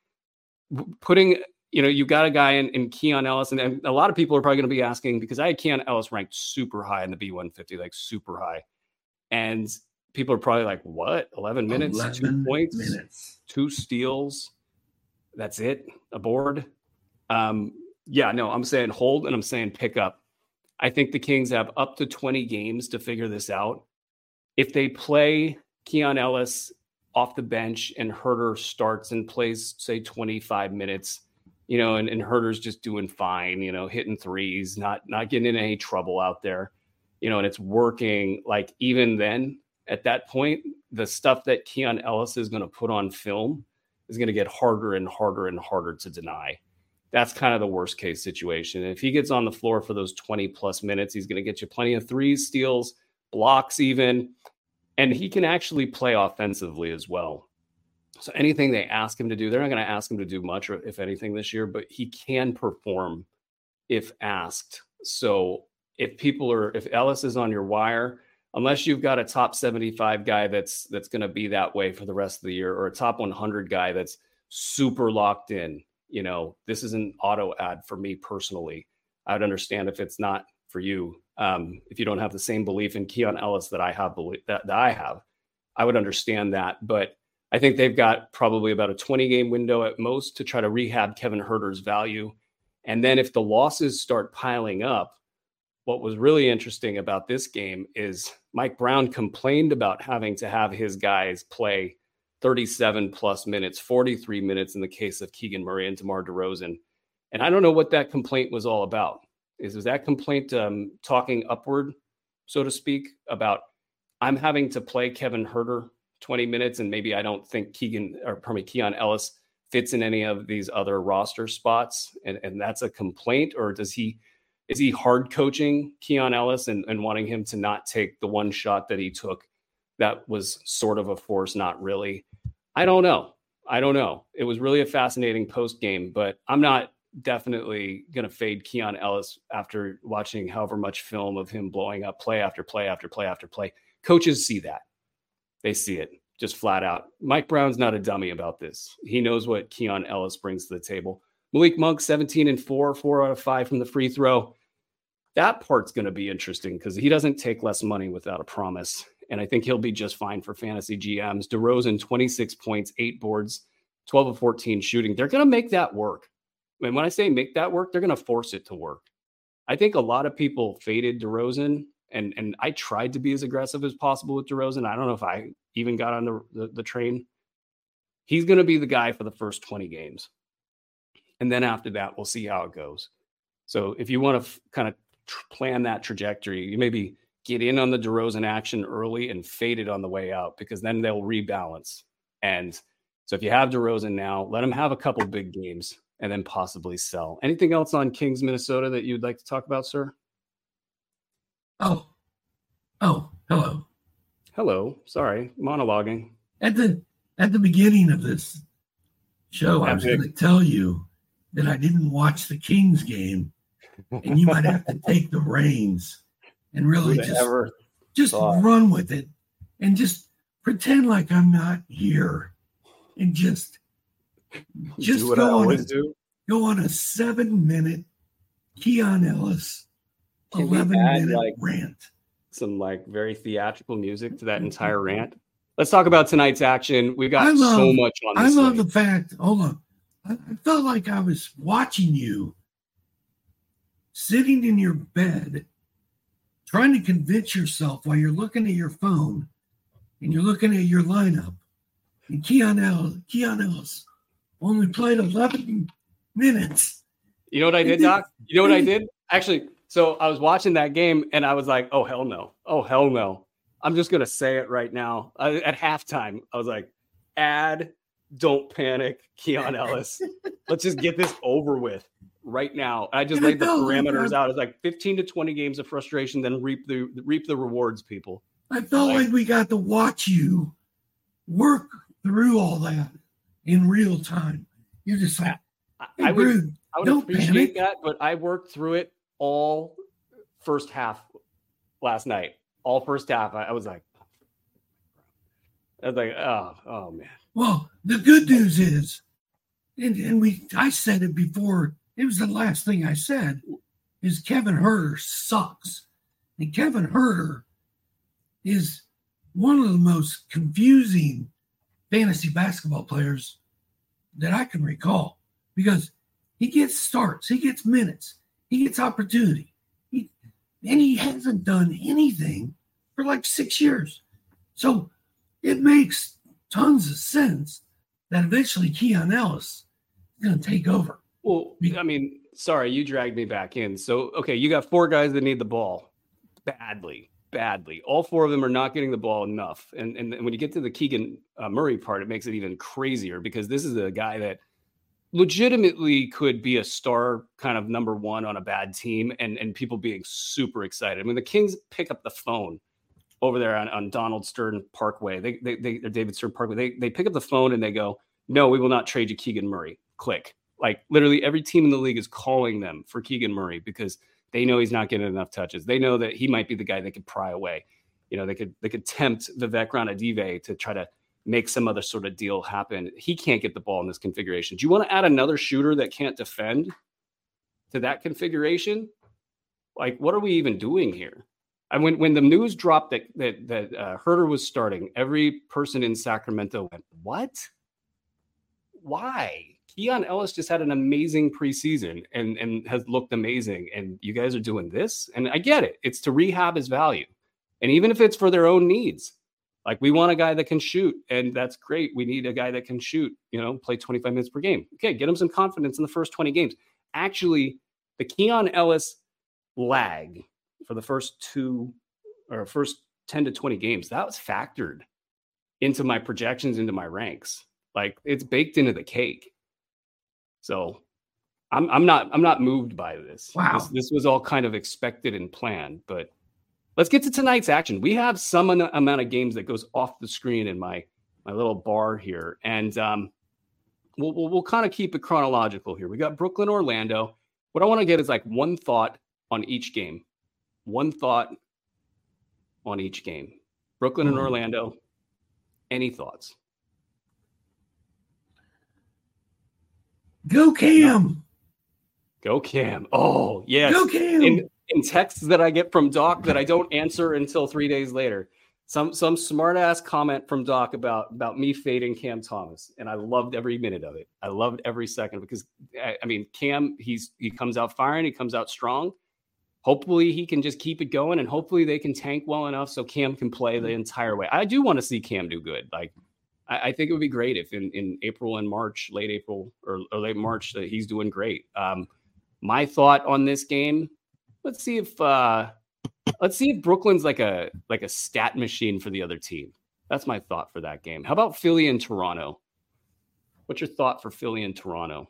putting, you got a guy in Keon Ellis, and a lot of people are probably going to be asking because I had Keon Ellis ranked super high in the B150, like super high. And people are probably like, what? 11 minutes, 2 points, 2 steals. That's it. A board. I'm saying hold and I'm saying pick up. I think the Kings have up to 20 games to figure this out. If they play Keon Ellis off the bench and Huerter starts and plays, say, 25 minutes, and Huerter's just doing fine, hitting threes, not getting in any trouble out there, and it's working. Like even then, at that point, the stuff that Keon Ellis is going to put on film is going to get harder and harder and harder to deny. That's kind of the worst case situation. And if he gets on the floor for those 20 plus minutes, he's going to get you plenty of threes, steals, blocks even, and he can actually play offensively as well. So anything they ask him to do, they're not going to ask him to do much, or if anything this year, but he can perform if asked. So if Ellis is on your wire, unless you've got a top 75 guy that's going to be that way for the rest of the year, or a top 100 guy that's super locked in, this is an auto ad for me personally. I would understand if it's not for you. If you don't have the same belief in Keon Ellis that I have, I would understand that. But I think they've got probably about a 20-game window at most to try to rehab Kevin Huerter's value. And then if the losses start piling up, what was really interesting about this game is Mike Brown complained about having to have his guys play 37 plus minutes, 43 minutes in the case of Keegan Murray and DeMar DeRozan. And I don't know what that complaint was all about. Was that complaint talking upward, so to speak, about I'm having to play Kevin Huerter 20 minutes and maybe I don't think Keon Ellis fits in any of these other roster spots, and that's a complaint? Or is he hard coaching Keon Ellis and wanting him to not take the one shot that he took that was sort of a force, not really? I don't know. It was really a fascinating post game, but I'm not definitely going to fade Keon Ellis after watching however much film of him blowing up play after play after play after play. Coaches see that. They see it just flat out. Mike Brown's not a dummy about this. He knows what Keon Ellis brings to the table. Malik Monk, 17 and 4 out of 5 from the free throw. that part's going to be interesting because he doesn't take less money without a promise. And I think he'll be just fine for fantasy GMs. DeRozan, 26 points, 8 boards, 12 of 14 shooting. They're going to make that work. And when I say make that work, they're going to force it to work. I think a lot of people faded DeRozan, and I tried to be as aggressive as possible with DeRozan. I don't know if I even got on the train. He's going to be the guy for the first 20 games. And then after that, we'll see how it goes. So if you want to kind of plan that trajectory, you maybe get in on the DeRozan action early and fade it on the way out, because then they'll rebalance. And so if you have DeRozan now, let him have a couple big games and then possibly sell. Anything else on Kings, Minnesota that you'd like to talk about, sir? Oh, hello. Hello. Sorry, monologuing. At the beginning of this show, I was going to tell you that I didn't watch the Kings game, and you might have to take the reins and really just run with it and just pretend like I'm not here and just do what I always do. Go on a 7-minute Keon Ellis 11-minute rant. Some very theatrical music to that entire rant. Let's talk about tonight's action. We've got so much on this. I love the fact, hold on. I felt like I was watching you sitting in your bed trying to convince yourself while you're looking at your phone and you're looking at your lineup. And Keon Ellis only played 11 minutes. You know what I did, Doc? You know what I did? Actually, so I was watching that game and I was like, oh, hell no. Oh, hell no. I'm just going to say it right now. At halftime, I was like, don't panic, Keon Ellis. Let's just get this over with right now. I just laid the parameters out. It's like 15 to 20 games of frustration, then reap the rewards, people. I felt like we got to watch you work through all that in real time. You're just like, I would appreciate that, but I worked through it all first half last night. All first half, I was like, oh man. Well, the good news is, I said it before, it was the last thing I said, is Kevin Huerter sucks. And Kevin Huerter is one of the most confusing fantasy basketball players that I can recall, because he gets starts, he gets minutes, he gets opportunity. And he hasn't done anything for like 6 years. So it makes tons of sense that eventually Keon Ellis is going to take over. Well, I mean, sorry, you dragged me back in. So, okay, you got 4 guys that need the ball badly. All 4 of them are not getting the ball enough. And when you get to the Keegan Murray part, it makes it even crazier, because this is a guy that legitimately could be a star kind of number 1 on a bad team, and people being super excited. I mean, the Kings pick up the phone over there on Donald Stern Parkway. David Stern Parkway. They pick up the phone and they go, no, we will not trade you Keegan Murray. Click. Like literally every team in the league is calling them for Keegan Murray because they know he's not getting enough touches. They know that he might be the guy they could pry away. You know, they could tempt Vivek Ranadive to try to make some other sort of deal happen. He can't get the ball in this configuration. Do you want to add another shooter that can't defend to that configuration? Like, what are we even doing here? And when the news dropped that Huerter was starting, every person in Sacramento went, what? Why? Keon Ellis just had an amazing preseason and has looked amazing. And you guys are doing this? And I get it. It's to rehab his value. And even if it's for their own needs, like we want a guy that can shoot, and that's great. We need a guy that can shoot, play 25 minutes per game. Okay, get him some confidence in the first 20 games. Actually, the Keon Ellis lag for the first 10 to 20 games, that was factored into my projections, into my ranks. Like it's baked into the cake. So I'm not moved by this. Wow. This was all kind of expected and planned, but let's get to tonight's action. We have some amount of games that goes off the screen in my little bar here. And we'll kind of keep it chronological here. We got Brooklyn, Orlando. What I want to get is like one thought on each game. One thought on each game. Brooklyn and Orlando. Any thoughts? Go Cam. Go Cam. Oh, yes. Go Cam. in texts that I get from Doc that I don't answer until 3 days later. Some smart ass comment from Doc about me fading Cam Thomas, and I loved every minute of it. I loved every second because I mean Cam, he comes out firing, he comes out strong. Hopefully he can just keep it going, and hopefully they can tank well enough so Cam can play the entire way. I do want to see Cam do good. Like I think it would be great if in April and March, late April or late March, that he's doing great. My thought on this game, let's see if Brooklyn's like a stat machine for the other team. That's my thought for that game. How about Philly and Toronto? What's your thought for Philly and Toronto?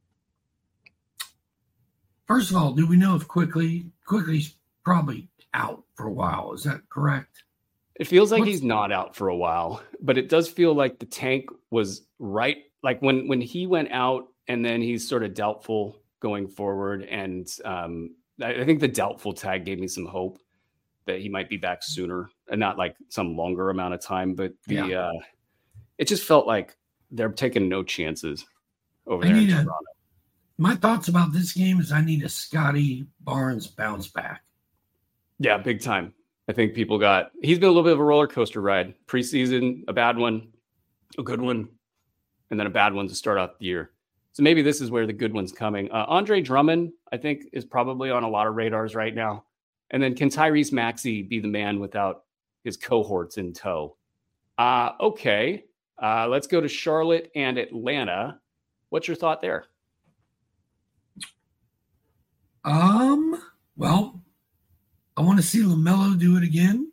First of all, do we know if Quickly's probably out for a while? Is that correct? It feels like he's not out for a while, but it does feel like the tank was right. Like when he went out and then he's sort of doubtful going forward. And I think the doubtful tag gave me some hope that he might be back sooner and not like some longer amount of time. But it just felt like they're taking no chances over there in Toronto. My thoughts about this game is I need a Scotty Barnes bounce back. Yeah, big time. I think he's been a little bit of a roller coaster ride. Preseason, a bad one, a good one, and then a bad one to start off the year. So maybe this is where the good one's coming. Andre Drummond, I think, is probably on a lot of radars right now. And then can Tyrese Maxey be the man without his cohorts in tow? Okay. Let's go to Charlotte and Atlanta. What's your thought there? Well, I want to see LaMelo do it again.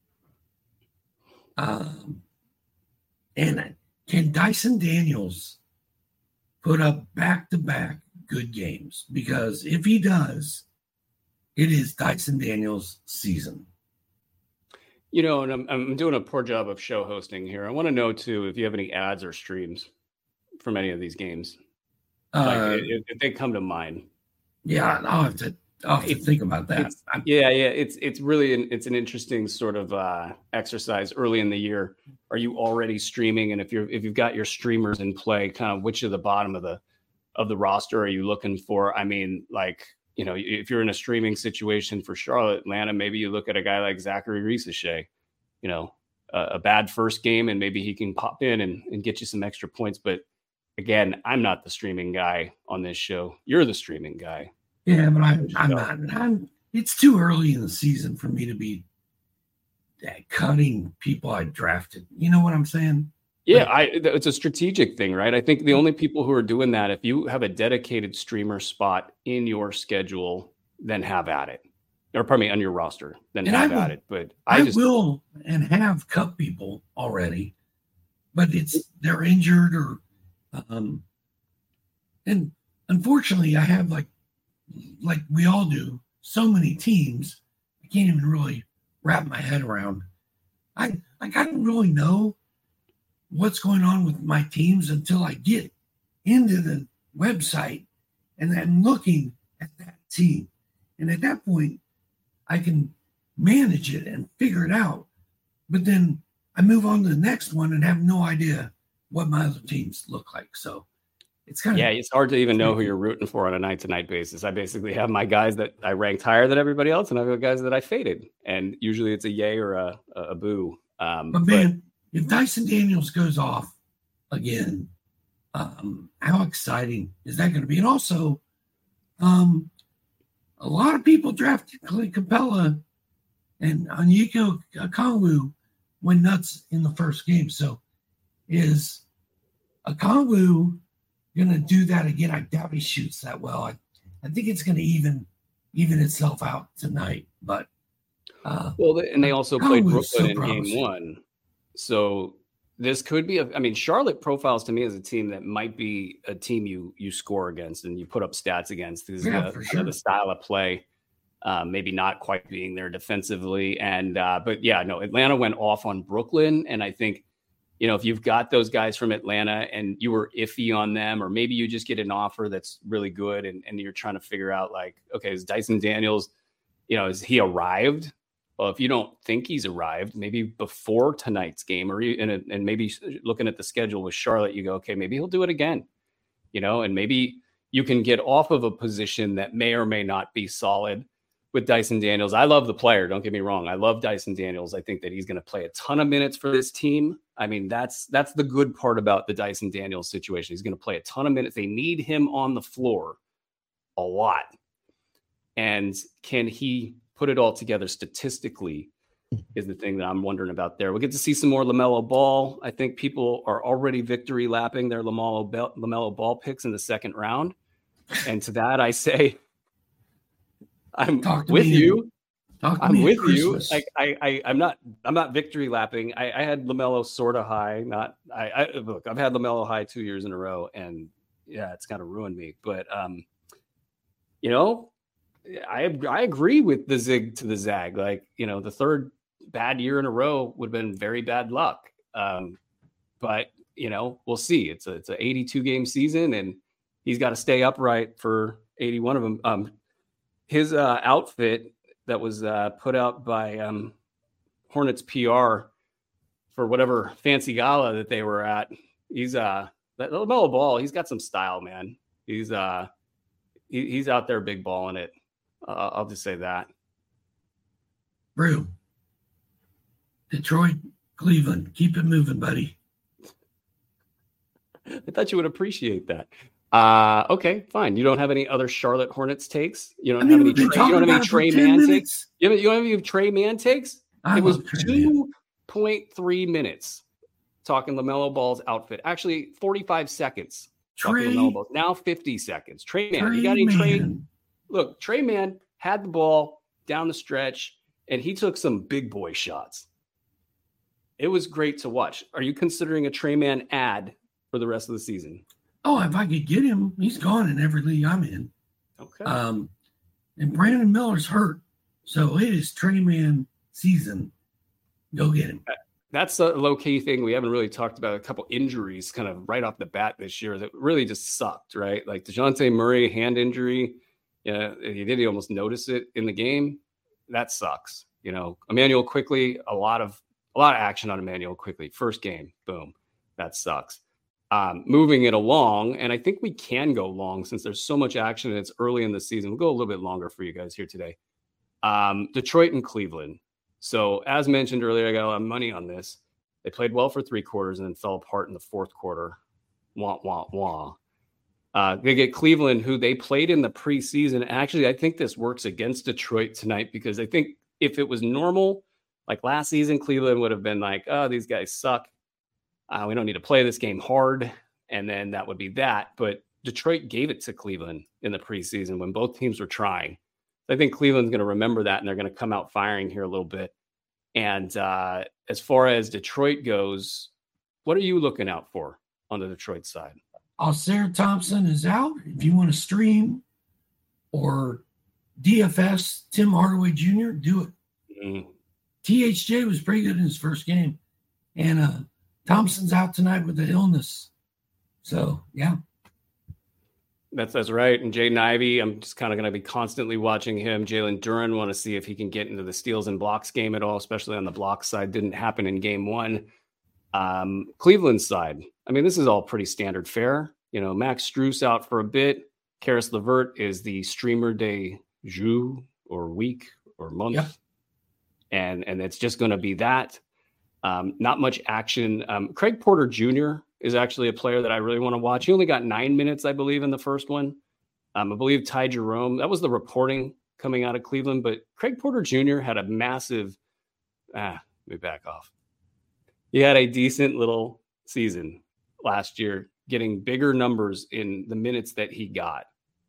And can Dyson Daniels put up back-to-back good games? Because if he does, it is Dyson Daniels' season. You know, and I'm doing a poor job of show hosting here. I want to know, too, if you have any ads or streams from any of these games. If they come to mind. Yeah, I'll have to think about that. It's really an interesting sort of exercise early in the year. Are you already streaming? And if you've got your streamers in play, kind of which of the bottom of the roster are you looking for? I mean, like, you know, if you're in a streaming situation for Charlotte, Atlanta, maybe you look at a guy like Zachary Risache, you know, a bad first game, and maybe he can pop in and get you some extra points. But again, I'm not the streaming guy on this show. You're the streaming guy. Yeah, but I'm not. It's too early in the season for me to be cutting people I drafted. You know what I'm saying? Yeah, it's a strategic thing, right? I think the only people who are doing that, if you have a dedicated streamer spot in your schedule, then have at it. Or pardon me, on your roster, then have at it. But I will and have cut people already, but they're injured or and unfortunately I have like we all do, so many teams, I can't even really wrap my head around. I don't really know what's going on with my teams until I get into the website and I'm looking at that team. And at that point, I can manage it and figure it out. But then I move on to the next one and have no idea what my other teams look like. So it's kind of it's hard to even know who you're rooting for on a night-to-night basis. I basically have my guys that I ranked higher than everybody else, and I have guys that I faded. And usually it's a yay or a boo. But man, if Dyson Daniels goes off again, how exciting is that going to be? And also, a lot of people drafted Clint Capella, and Onyeka Okongwu went nuts in the first game. So is Okongwu going to do that again? I doubt he shoots that well. I think it's going to even itself out tonight. But and they also played Brooklyn in game one. So this could be Charlotte profiles to me as a team that might be a team you score against and you put up stats against. Because the style of play, maybe not quite being there defensively. And Atlanta went off on Brooklyn, and I think, you know, if you've got those guys from Atlanta and you were iffy on them, or maybe you just get an offer that's really good and you're trying to figure out, like, okay, is Dyson Daniels, you know, is he arrived? Well, if you don't think he's arrived, maybe before tonight's game, and maybe looking at the schedule with Charlotte, you go, okay, maybe he'll do it again, you know, and maybe you can get off of a position that may or may not be solid with Dyson Daniels. I love the player. Don't get me wrong. I love Dyson Daniels. I think that he's going to play a ton of minutes for this team. I mean, that's the good part about the Dyson Daniels situation. He's going to play a ton of minutes. They need him on the floor a lot. And can he put it all together statistically is the thing that I'm wondering about there. We'll get to see some more LaMelo Ball. I think people are already victory lapping their LaMelo Ball picks in the second round. And to that, I say, I'm with you. I'm with you. I'm not victory lapping. I had LaMelo sort of high. Look, I've had LaMelo high 2 years in a row, and yeah, it's kind of ruined me. But you know, I agree with the zig to the zag. Like, you know, the third bad year in a row would have been very bad luck. But you know, we'll see. It's an 82 game season, and he's got to stay upright for 81 of them. His outfit that was put out by Hornets PR for whatever fancy gala that they were at. He's that LaMelo Ball. He's got some style, man. He's out there big balling it. I'll just say that. Brew. Detroit, Cleveland. Keep it moving, buddy. I thought you would appreciate that. Okay, fine. You don't have any other Charlotte Hornets takes? You don't have any Trey Man takes? You don't have any Trey Man takes? It was 2.3 minutes talking LaMelo Ball's outfit. Actually, 45 seconds. LaMelo Ball. Now 50 seconds. Trey Man. You got any Trey? Look, Trey Man had the ball down the stretch, and he took some big boy shots. It was great to watch. Are you considering a Trey Man ad for the rest of the season? Oh, if I could get him, he's gone in every league I'm in. Okay. And Brandon Miller's hurt, so it is Trey Man season. Go get him. That's a low-key thing. We haven't really talked about a couple injuries kind of right off the bat this year that really just sucked, right? Like DeJounte Murray, hand injury. Yeah, he almost notice it in the game. That sucks. You know, Emmanuel Quickley, a lot of action on Emmanuel Quickley. First game, boom. That sucks. Moving it along, and I think we can go long since there's so much action and it's early in the season. We'll go a little bit longer for you guys here today. Detroit and Cleveland. So as mentioned earlier, I got a lot of money on this. They played well for 3 quarters and then fell apart in the fourth quarter. Wah, wah, wah. They get Cleveland, who they played in the preseason. Actually, I think this works against Detroit tonight because I think if it was normal, like last season, Cleveland would have been like, oh, these guys suck. We don't need to play this game hard. And then that would be that. But Detroit gave it to Cleveland in the preseason when both teams were trying. I think Cleveland's going to remember that, and they're going to come out firing here a little bit. And as far as Detroit goes, what are you looking out for on the Detroit side? Sarah Thompson is out. If you want to stream or DFS Tim Hardaway Jr., do it. Mm-hmm. THJ was pretty good in his first game. And Thompson's out tonight with the illness. So, yeah. That's right. And Jaden Ivey, I'm just kind of going to be constantly watching him. Jalen Duren, want to see if he can get into the steals and blocks game at all, especially on the block side. Didn't happen in game 1. Cleveland side, I mean, this is all pretty standard fare. You know, Max Strus out for a bit. Karis LeVert is the streamer de jour or week or month. Yep. And it's just going to be that. Not much action. Craig Porter Jr. is actually a player that I really want to watch. He only got 9 minutes, I believe, in the first one. I believe Ty Jerome, that was the reporting coming out of Cleveland, but Craig Porter Jr. had a massive, let me back off. He had a decent little season last year, getting bigger numbers in the minutes that he got.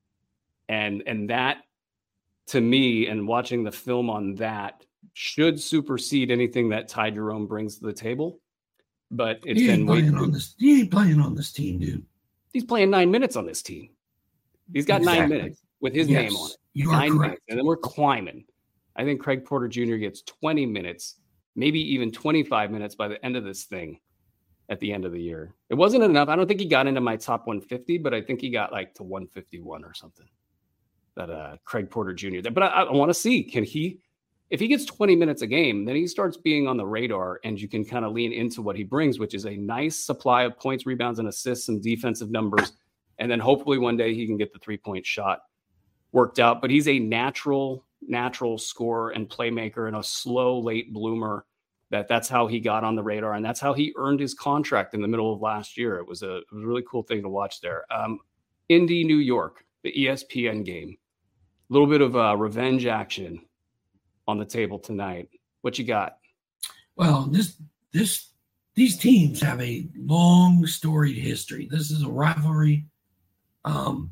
And that, to me, and watching the film on that, should supersede anything that Ty Jerome brings to the table. But it's been he ain't playing on this team, dude. He's playing 9 minutes on this team. He's got 9 minutes with his name on it. You are 9 correct. minutes, and then we're climbing. I think Craig Porter Jr. gets 20 minutes, maybe even 25 minutes by the end of this thing at the end of the year. It wasn't enough. I don't think he got into my top 150, but I think he got like to 151 or something. That Craig Porter Jr. But I want to see, can he, if he gets 20 minutes a game, then he starts being on the radar and you can kind of lean into what he brings, which is a nice supply of points, rebounds, and assists, some defensive numbers. And then hopefully one day he can get the 3-point shot worked out. But he's a natural natural scorer and playmaker and a slow late bloomer. That's how he got on the radar, and that's how he earned his contract in the middle of last year. It was a really cool thing to watch there. Indy, New York, the ESPN game. A little bit of revenge action on the table tonight. What you got? Well, these teams have a long storied history. This is a rivalry. I'm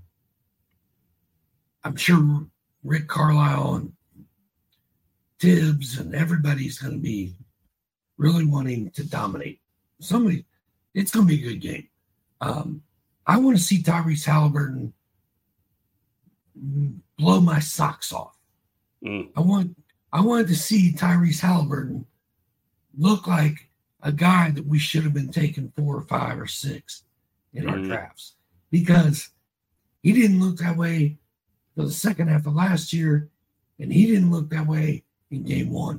sure Rick Carlisle and Tibbs and everybody's going to be really wanting to dominate. It's going to be a good game. I want to see Tyrese Halliburton blow my socks off. I wanted to see Tyrese Halliburton look like a guy that we should have been taking 4 or 5 or 6 in our drafts, because he didn't look that way for the second half of last year, and he didn't look that way in game 1.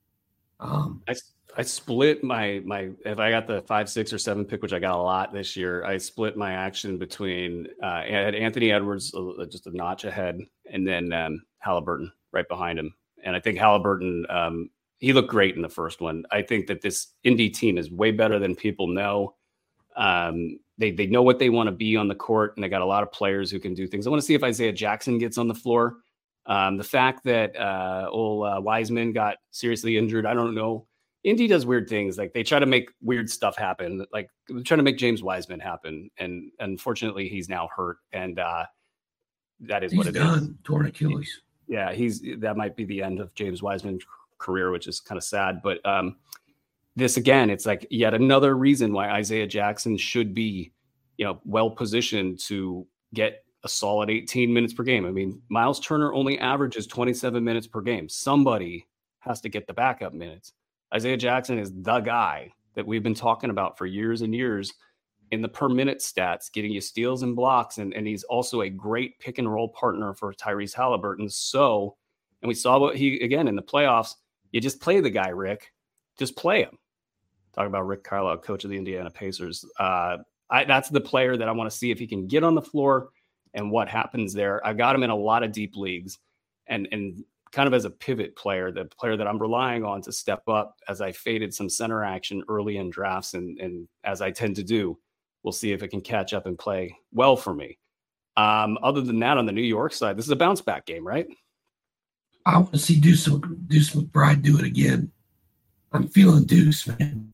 I split my if I got the 5, 6, or 7 pick, which I got a lot this year, I split my action between I had Anthony Edwards just a notch ahead, and then Halliburton right behind him. And I think Halliburton, he looked great in the first one. I think that this Indy team is way better than people know. They know what they want to be on the court, and they got a lot of players who can do things. I want to see if Isaiah Jackson gets on the floor. The fact that Wiseman got seriously injured, I don't know. Indy does weird things. Like, they try to make weird stuff happen. Like, they're trying to make James Wiseman happen. And unfortunately, he's now hurt. And that is what it is. Torn Achilles. Yeah, that might be the end of James Wiseman's career, which is kind of sad. But this, again, it's like yet another reason why Isaiah Jackson should be, well positioned to get a solid 18 minutes per game. I mean, Miles Turner only averages 27 minutes per game. Somebody has to get the backup minutes. Isaiah Jackson is the guy that we've been talking about for years and years in the per minute stats, getting you steals and blocks. And he's also a great pick and roll partner for Tyrese Halliburton. So, and we saw what again, in the playoffs, you just play the guy, Rick. Just play him. Talking about Rick Carlisle, coach of the Indiana Pacers. That's the player that I want to see if he can get on the floor and what happens there. I've got him in a lot of deep leagues, and kind of as a pivot player, the player that I'm relying on to step up as I faded some center action early in drafts. And as I tend to do, we'll see if it can catch up and play well for me. Other than that, on the New York side, this is a bounce back game, right? I want to see Deuce McBride do it again. I'm feeling Deuce, man.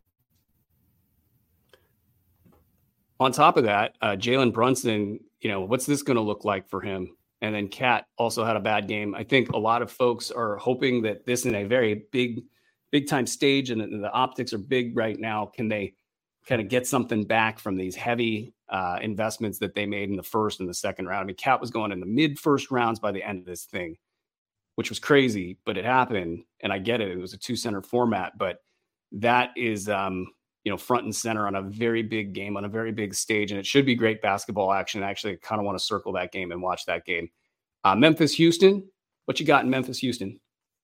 On top of that, Jalen Brunson, what's this going to look like for him? And then Cat also had a bad game. I think a lot of folks are hoping that this, in a very big time stage, and the optics are big right now, can they kind of get something back from these heavy investments that they made in the first and the second round? I mean, Cat was going in the mid first rounds by the end of this thing, which was crazy, but it happened. And I get it. It was a 2-center format, but that is, front and center on a very big game, on a very big stage. And it should be great basketball action. Actually, I kind of want to circle that game and watch that game. Memphis, Houston. What you got in Memphis, Houston?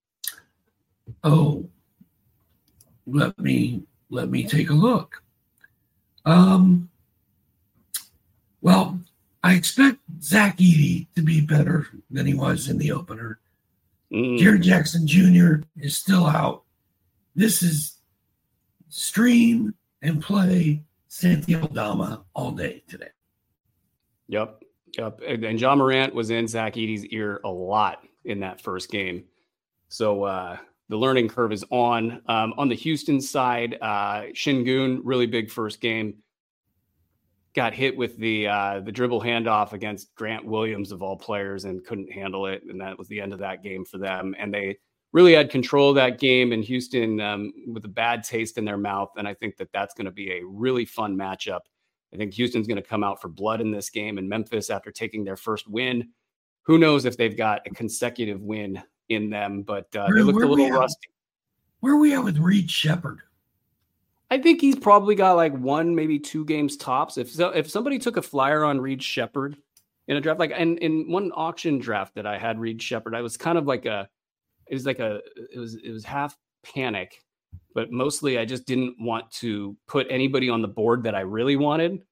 Oh, let me take a look. Well, I expect Zach Edey to be better than he was in the opener. Jaren Jackson Jr. is still out. This is stream and play Santi Aldama all day today. Yep. And John Morant was in Zach Edey's ear a lot in that first game. So the learning curve is on. On the Houston side, Şengün, really big first game. Got hit with the dribble handoff against Grant Williams, of all players, and couldn't handle it. And that was the end of that game for them. And they really had control of that game in Houston with a bad taste in their mouth. And I think that that's going to be a really fun matchup. I think Houston's going to come out for blood in this game. And Memphis, after taking their first win, who knows if they've got a consecutive win in them, but they looked a little rusty. Where are we at with Reed Shepherd? I think he's probably got like 1, maybe 2 games tops. If somebody took a flyer on Reed Shepherd in a draft, like in one auction draft that I had Reed Shepherd, I was kind of like it was half panic, but mostly I just didn't want to put anybody on the board that I really wanted.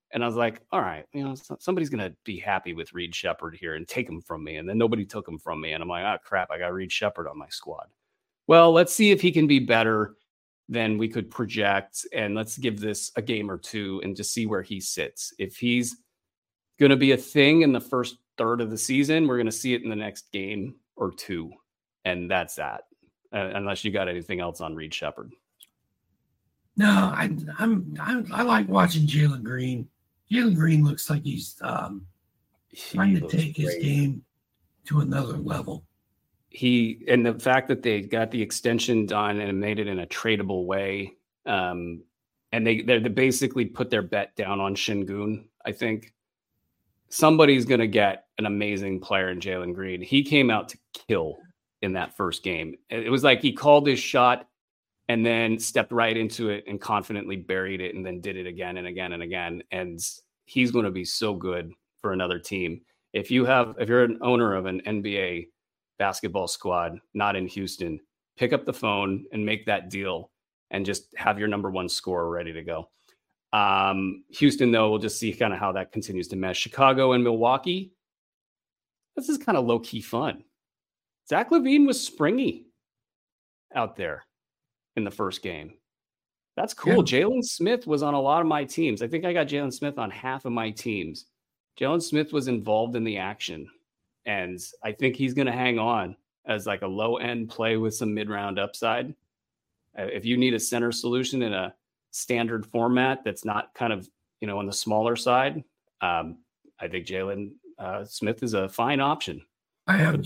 And I was like, all right, somebody's going to be happy with Reed Sheppard here and take him from me. And then nobody took him from me. And I'm like, oh, crap, I got Reed Sheppard on my squad. Well, let's see if he can be better than we could project. And let's give this a game or two and just see where he sits. If he's going to be a thing in the first third of the season, we're going to see it in the next game or two. And that's that. Unless you got anything else on Reed Sheppard. No, I like watching Jalen Green. Jalen Green looks like he's trying to take his game to another level. And the fact that they got the extension done and made it in a tradable way, and they basically put their bet down on Şengün. I think somebody's going to get an amazing player in Jalen Green. He came out to kill in that first game. It was like he called his shot and then stepped right into it and confidently buried it and then did it again and again and again. And he's going to be so good for another team. If you're an owner of an NBA basketball squad, not in Houston, pick up the phone and make that deal and just have your number one scorer ready to go. Houston, though, we'll just see kind of how that continues to mesh. Chicago and Milwaukee, this is kind of low-key fun. Zach LaVine was springy out there in the first game. That's cool. Yeah. Jalen Smith was on a lot of my teams. I think I got Jalen Smith on half of my teams. Jalen Smith was involved in the action, and I think he's going to hang on as like a low-end play with some mid-round upside. If you need a center solution in a standard format that's not kind of, on the smaller side, I think Jalen Smith is a fine option. I have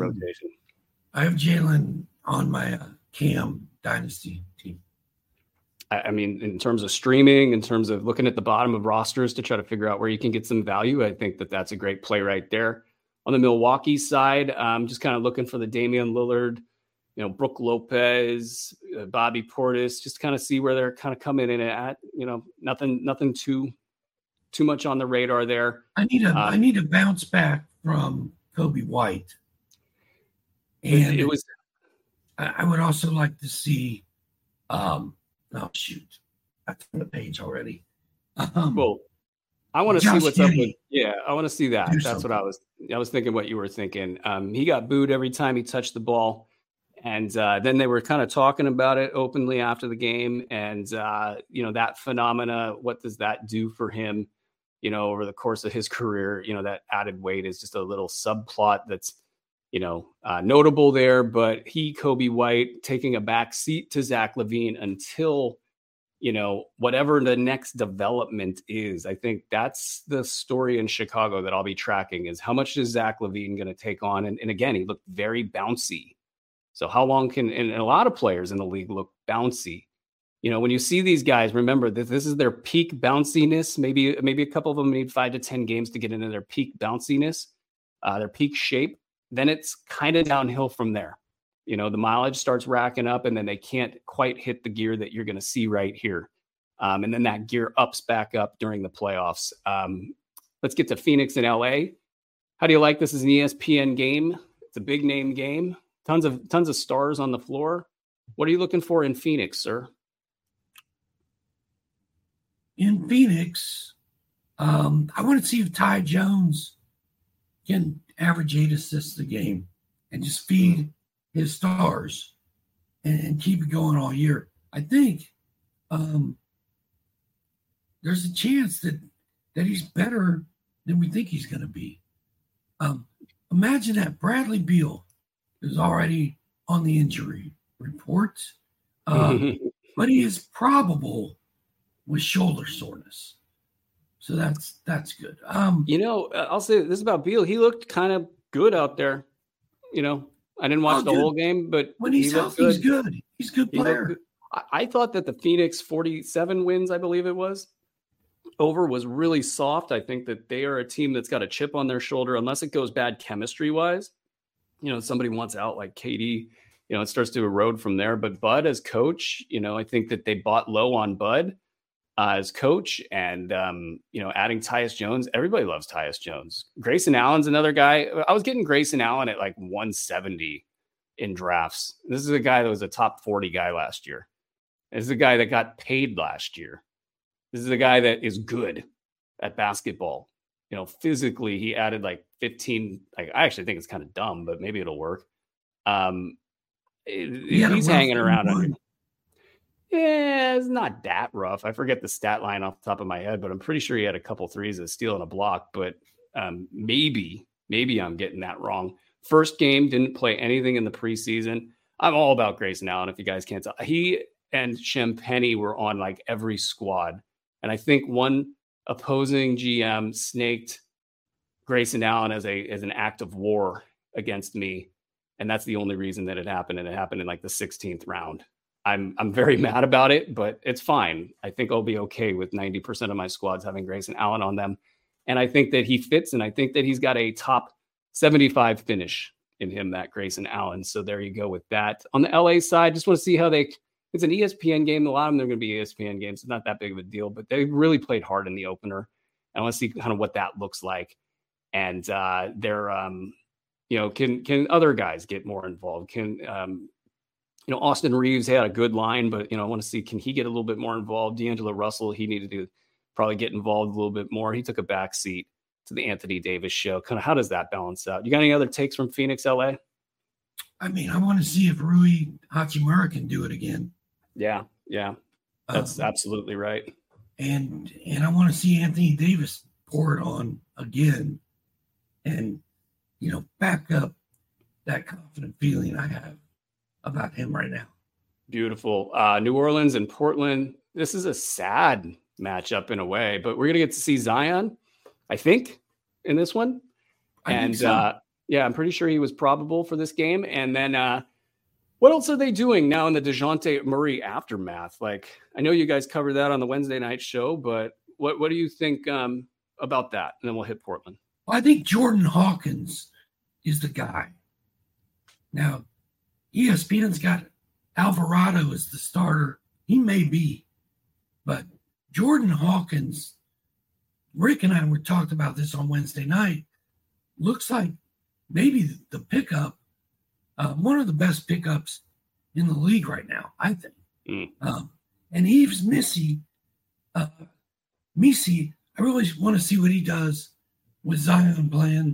Jalen on my Cam Dynasty team. I mean, in terms of streaming, in terms of looking at the bottom of rosters to try to figure out where you can get some value, I think that that's a great play right there. On the Milwaukee side, just kind of looking for the Damian Lillard, Brook Lopez, Bobby Portis, just kind of see where they're kind of coming in at. Nothing too much on the radar there. I need a bounce back from Kobe White, and it was. I would also like to see. Oh shoot, I turned the page already. Well, I want to see what's up with. Yeah, I want to see that. That's what I was thinking. What you were thinking. He got booed every time he touched the ball. And then they were kind of talking about it openly after the game. And, that phenomena, what does that do for him, over the course of his career? That added weight is just a little subplot that's, notable there. But Kobe White, taking a back seat to Zach LaVine until, whatever the next development is. I think that's the story in Chicago that I'll be tracking is how much is Zach LaVine going to take on? And again, he looked very bouncy. So how long and a lot of players in the league look bouncy. When you see these guys, remember that this is their peak bounciness. Maybe a couple of them need 5 to 10 games to get into their peak bounciness, their peak shape. Then it's kind of downhill from there. The mileage starts racking up and then they can't quite hit the gear that you're going to see right here. And then that gear ups back up during the playoffs. Let's get to Phoenix and LA. How do you like this as an ESPN game? It's a big name game. Tons of stars on the floor. What are you looking for in Phoenix, sir? In Phoenix, I want to see if Ty Jones can average 8 assists a game and just feed his stars and keep it going all year. I think there's a chance that he's better than we think he's going to be. Imagine that Bradley Beal is already on the injury report, but he is probable with shoulder soreness. So that's good. I'll say this about Beal. He looked kind of good out there. I didn't watch the whole game, but when he's healthy, he's good. He's a good player. I thought that the Phoenix 47 wins, I believe it was, over was really soft. I think that they are a team that's got a chip on their shoulder, unless it goes bad chemistry-wise. Somebody wants out like KD, it starts to erode from there. But Bud as coach, I think that they bought low on Bud as coach and, adding Tyus Jones. Everybody loves Tyus Jones. Grayson Allen's another guy. I was getting Grayson Allen at like 170 in drafts. This is a guy that was a top 40 guy last year. This is a guy that got paid last year. This is a guy that is good. at basketball. Physically, he added like 15. I actually think it's kind of dumb, but maybe it'll work. He's hanging around under. Yeah, it's not that rough. I forget the stat line off the top of my head, but I'm pretty sure he had a couple threes, a steal, and a block. But maybe I'm getting that wrong. First game, didn't play anything in the preseason. I'm all about Grayson Allen, if you guys can't tell. He and Shem Penny were on like every squad. And I think one opposing GM snaked Grayson Allen as an act of war against me. And that's the only reason that it happened. And it happened in like the 16th round. I'm very mad about it, but it's fine. I think I'll be okay with 90% of my squads having Grayson Allen on them. And I think that he fits, and I think that he's got a top 75 finish in him, that Grayson Allen. So there you go with that. On the LA side, just want to see how it's an ESPN game. A lot of them are going to be ESPN games. It's not that big of a deal, but they really played hard in the opener. I want to see kind of what that looks like. And can other guys get more involved? Can Austin Reeves had a good line, but I want to see, can he get a little bit more involved? D'Angelo Russell, he needed to probably get involved a little bit more. He took a back seat to the Anthony Davis show. Kind of how does that balance out? You got any other takes from Phoenix, LA? I mean, I want to see if Rui Hachimura can do it again. Yeah. That's absolutely right. And I want to see Anthony Davis pour it on again and, back up that confident feeling I have about him right now. Beautiful. New Orleans and Portland. This is a sad matchup in a way, but we're going to get to see Zion, I think, in this one. I'm pretty sure he was probable for this game. And then what else are they doing now in the DeJounte Murray aftermath? Like, I know you guys covered that on the Wednesday night show, but what do you think about that? And then we'll hit Portland. Well, I think Jordan Hawkins is the guy. Now, ESPN's got Alvarado as the starter. He may be, but Jordan Hawkins, Rick and I were talking about this on Wednesday night, looks like maybe the pickup, one of the best pickups in the league right now, I think. And Yves Missi, I really want to see what he does with Zion playing.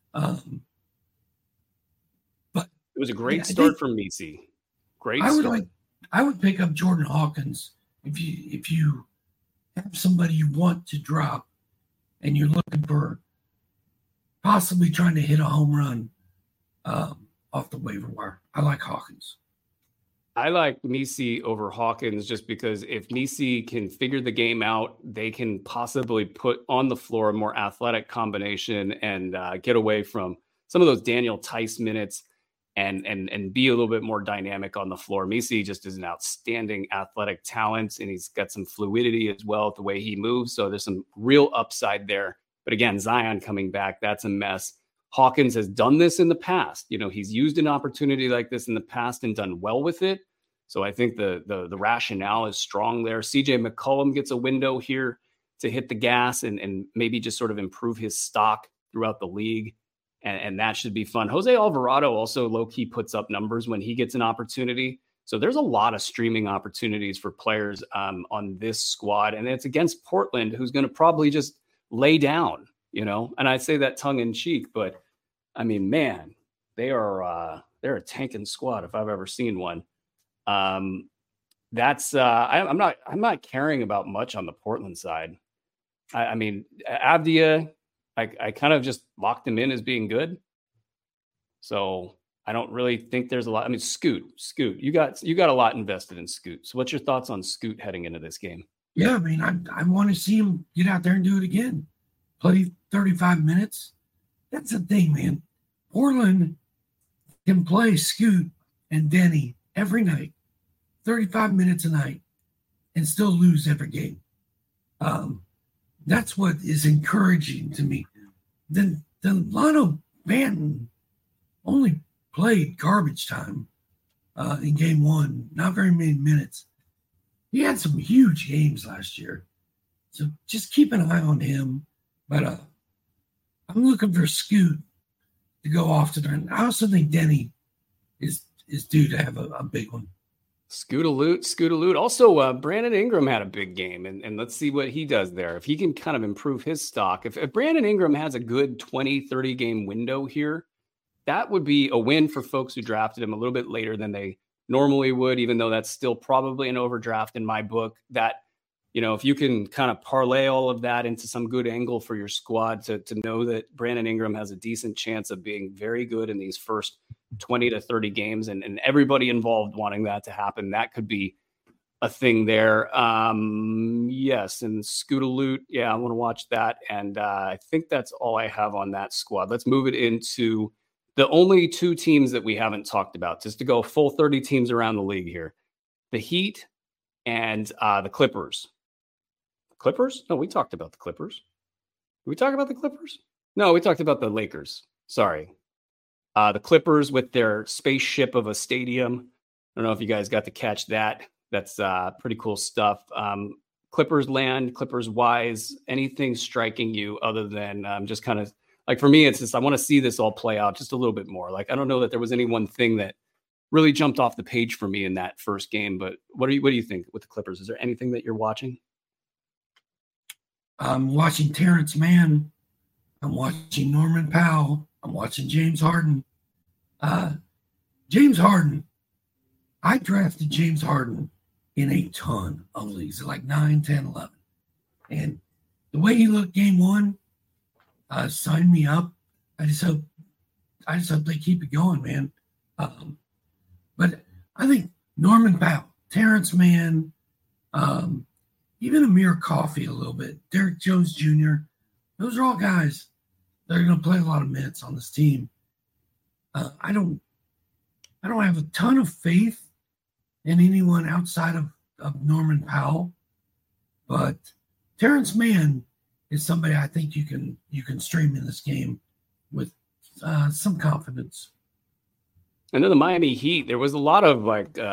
But it was a great start from Missi. I would pick up Jordan Hawkins if you have somebody you want to drop and you're looking for possibly trying to hit a home run off the waiver wire. I like Hawkins. I like Missi over Hawkins just because if Missi can figure the game out, they can possibly put on the floor a more athletic combination and get away from some of those Daniel Tice minutes and be a little bit more dynamic on the floor. Missi just is an outstanding athletic talent, and he's got some fluidity as well with the way he moves. So there's some real upside there. But again, Zion coming back, that's a mess. Hawkins has done this in the past. He's used an opportunity like this in the past and done well with it. So I think the rationale is strong there. CJ McCollum gets a window here to hit the gas and maybe just sort of improve his stock throughout the league. And that should be fun. Jose Alvarado also low-key puts up numbers when he gets an opportunity. So there's a lot of streaming opportunities for players on this squad. And it's against Portland, who's going to probably just lay down, And I say that tongue in cheek, but I mean, man, they're a tanking squad if I've ever seen one. I'm not caring about much on the Portland side. I mean, Avdia, I kind of just locked him in as being good. So I don't really think there's a lot. I mean, Scoot, you got a lot invested in Scoot. So what's your thoughts on Scoot heading into this game? Yeah, I mean, I want to see him get out there and do it again. Play 35 minutes. That's the thing, man. Portland can play Scoot and Denny every night, 35 minutes a night, and still lose every game. That's what is encouraging to me. Then Lano Banton only played garbage time in game one, not very many minutes. He had some huge games last year. So just keep an eye on him. But I'm looking for Scoot to go off to there. I also think Denny is due to have a big one. Scootaloo. Also, Brandon Ingram had a big game, and let's see what he does there. If he can kind of improve his stock, if Brandon Ingram has a good 20, 30 game window here, that would be a win for folks who drafted him a little bit later than they normally would, even though that's still probably an overdraft in my book. That, if you can kind of parlay all of that into some good angle for your squad to know that Brandon Ingram has a decent chance of being very good in these first 20 to 30 games and everybody involved wanting that to happen, that could be a thing there. Yes, and Scootaloo, yeah, I want to watch that. And I think that's all I have on that squad. Let's move it into the only two teams that we haven't talked about, just to go full 30 teams around the league here. The Heat and the Clippers. Clippers? No, we talked about the Clippers. Did we talk about the Clippers? No, we talked about the Lakers. Sorry. The Clippers with their spaceship of a stadium. I don't know if you guys got to catch that. That's pretty cool stuff. Clippers land, Clippers wise, anything striking you other than just kind of like, for me, it's just, I want to see this all play out just a little bit more. Like, I don't know that there was any one thing that really jumped off the page for me in that first game, but what do you think with the Clippers? Is there anything that you're watching? I'm watching Terrence Mann. I'm watching Norman Powell. I'm watching James Harden. James Harden. I drafted James Harden in a ton of leagues, like 9, 10, 11. And the way he looked game one, signed me up. I just hope they keep it going, man. But I think Norman Powell, Terrence Mann, even Amir Coffey a little bit, Derek Jones Jr., those are all guys that are going to play a lot of minutes on this team. I don't have a ton of faith in anyone outside of Norman Powell, but Terrence Mann is somebody I think you can stream in this game with some confidence. And then the Miami Heat, there was a lot of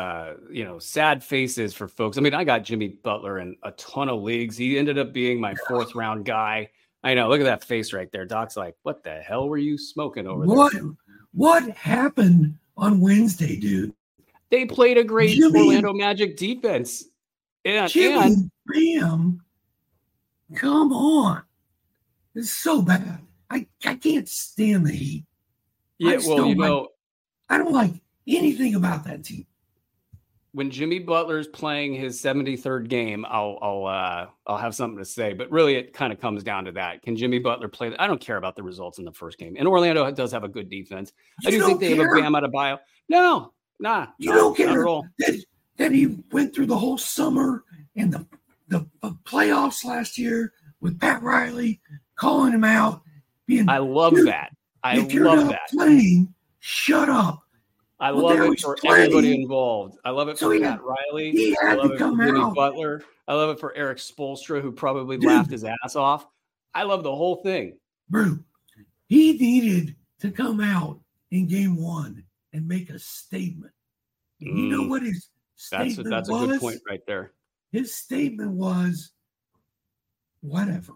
sad faces for folks. I mean, I got Jimmy Butler in a ton of leagues. He ended up being my 4th round guy. I know. Look at that face right there. Doc's like, what the hell were you smoking over there? What happened on Wednesday, dude? They played a great Orlando Magic defense. And Bam, come on. It's so bad. I can't stand the Heat. Yeah, well, I don't like anything about that team. When Jimmy Butler's playing his 73rd game, I'll have something to say. But really, it kind of comes down to that. Can Jimmy Butler play? I don't care about the results in the first game. And Orlando does have a good defense. I do think they have a Bam Adebayo. No, you don't care that he went through the whole summer and the playoffs last year with Pat Riley calling him out. I love that. I love that. Playing, shut up. I love it for everybody involved. I love it for Pat Riley. I love it for Jimmy Butler. I love it for Eric Spoelstra, who probably laughed his ass off. I love the whole thing. Bro, he needed to come out in game one and make a statement. You know what his statement was? That's a good point right there. His statement was, whatever.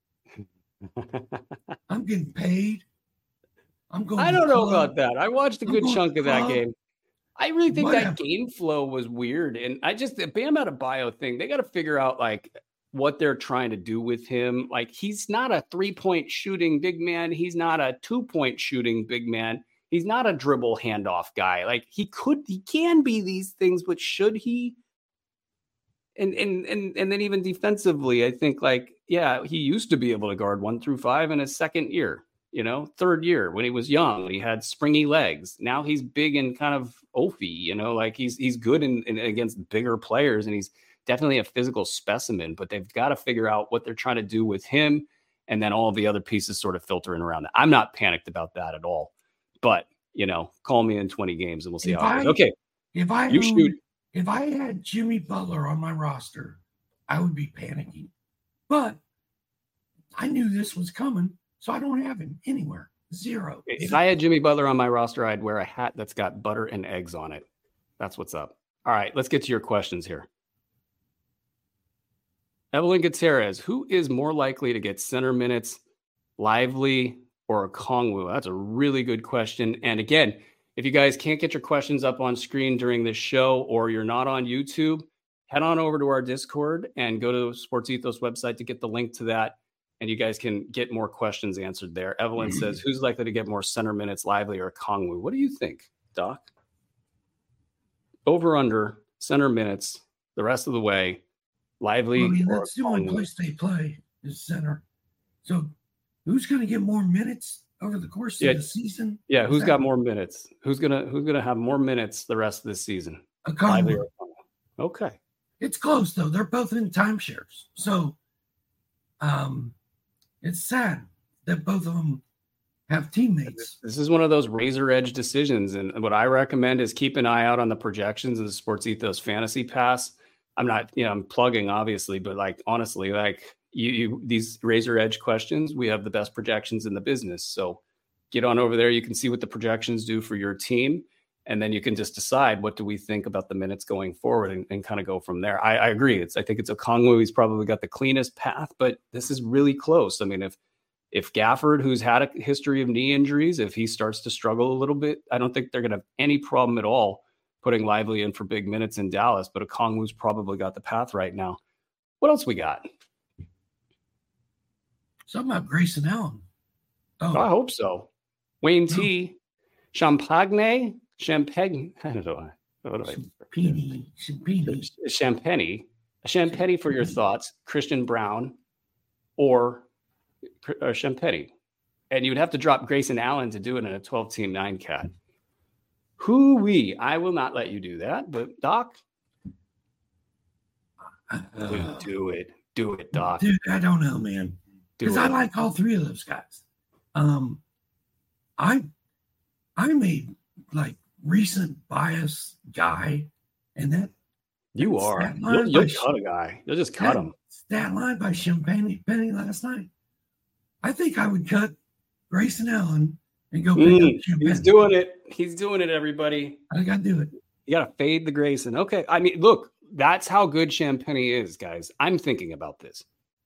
I'm getting paid. I don't know about that. I watched a good chunk of that game. I really think that game flow was weird. And the Bam Adebayo thing, they got to figure out what they're trying to do with him. Like, he's not a 3-point shooting big man. He's not a 2-point shooting big man. He's not a dribble handoff guy. Like, he can be these things, but should he? And then even defensively, I think he used to be able to guard 1 through 5 in his second year. 3rd year when he was young, he had springy legs. Now he's big and kind of oafy, he's good in against bigger players, and he's definitely a physical specimen, but they've got to figure out what they're trying to do with him. And then all of the other pieces sort of filtering around that. I'm not panicked about that at all, but call me in 20 games and we'll see how it goes. Okay. If I had Jimmy Butler on my roster, I would be panicking, but I knew this was coming. So I don't have him anywhere. Zero. If I had Jimmy Butler on my roster, I'd wear a hat that's got butter and eggs on it. That's what's up. All right, let's get to your questions here. Evelyn Gutierrez, who is more likely to get center minutes, Lively or Okongwu? That's a really good question. And again, If you guys can't get your questions up on screen during this show, or you're not on YouTube, head on over to our Discord and go to Sports Ethos website to get the link to that. And you guys can get more questions answered there. Evelyn says, who's likely to get more center minutes, Lively or Kongwu? What do you think, Doc? Over under center minutes the rest of the way, Lively. I mean, that's the only place they play is center. So who's going to get more minutes over the course of the season? Yeah, who's got more minutes? Who's gonna have more minutes the rest of this season? Lively or Kongwu? Okay. It's close though. They're both in timeshares. So it's sad that both of them have teammates. This is one of those razor edge decisions. And what I recommend is keep an eye out on the projections in the Sports Ethos Fantasy Pass. I'm not, I'm plugging obviously, but honestly, you these razor edge questions, we have the best projections in the business. So get on over there. You can see what the projections do for your team. And then you can just decide what do we think about the minutes going forward and kind of go from there. I agree. I think it's Okongwu. He's probably got the cleanest path, but this is really close. I mean, if Gafford, who's had a history of knee injuries, if he starts to struggle a little bit, I don't think they're going to have any problem at all putting Lively in for big minutes in Dallas, but Okongwu's probably got the path right now. What else we got? Something about Grayson Allen. Oh, I hope so. Wayne T. Champagne. I don't know. Champagne for your thoughts. Christian Brown or Champagne. And you'd have to drop Grayson Allen to do it in a 12-team 9-cat. I will not let you do that, but Doc. Do it. Do it, Doc. Dude, I don't know, man. Because I like all three of those guys. I made recent bias guy, and that you are. You'll cut a guy. You'll just cut him. Stat line by Champagne Penny last night. I think I would cut Grayson Allen and go pick up Champagne. He's doing it. He's doing it, everybody. I got to do it. You got to fade the Grayson. Okay. I mean, look, that's how good Champagne is, guys. I'm thinking about this.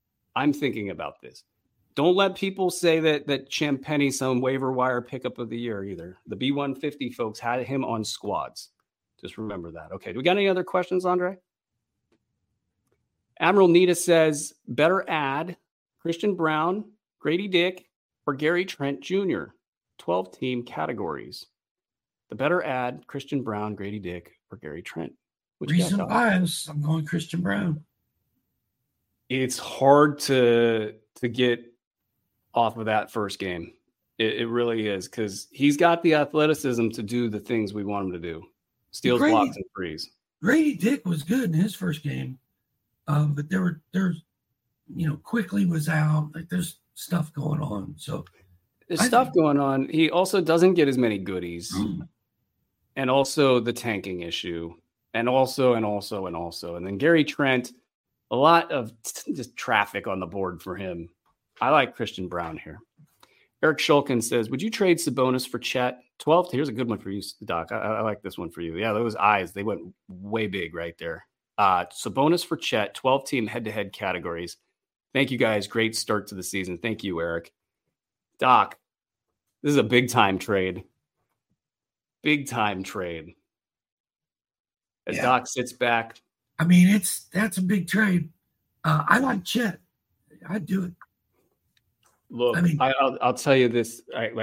Don't let people say that Champagne's some waiver wire pickup of the year either. The B150 folks had him on squads. Just remember that. Okay. Do we got any other questions, Andre? Admiral Nita says, better add Christian Brown, Grady Dick, or Gary Trent Jr. 12-team categories. The better add Christian Brown, Grady Dick, or Gary Trent. Recent bias, I'm going Christian Brown. It's hard to get off of that first game. It really is, because he's got the athleticism to do the things we want him to do. Steals, blocks, and frees. Grady Dick was good in his first game, but there's Quickly was out. There's stuff going on. So there's stuff going on. He also doesn't get as many goodies, and also the tanking issue, and also, and then Gary Trent, a lot of just traffic on the board for him. I like Christian Brown here. Eric Shulkin says, would you trade Sabonis for Chet? 12. Here's a good one for you, Doc. I like this one for you. Yeah, those eyes, they went way big right there. Sabonis for Chet, 12-team head-to-head categories. Thank you, guys. Great start to the season. Thank you, Eric. Doc, this is a big-time trade. Big-time trade. As Doc sits back. I mean, that's a big trade. I like Chet. I'd do it. Look, I'll tell you this.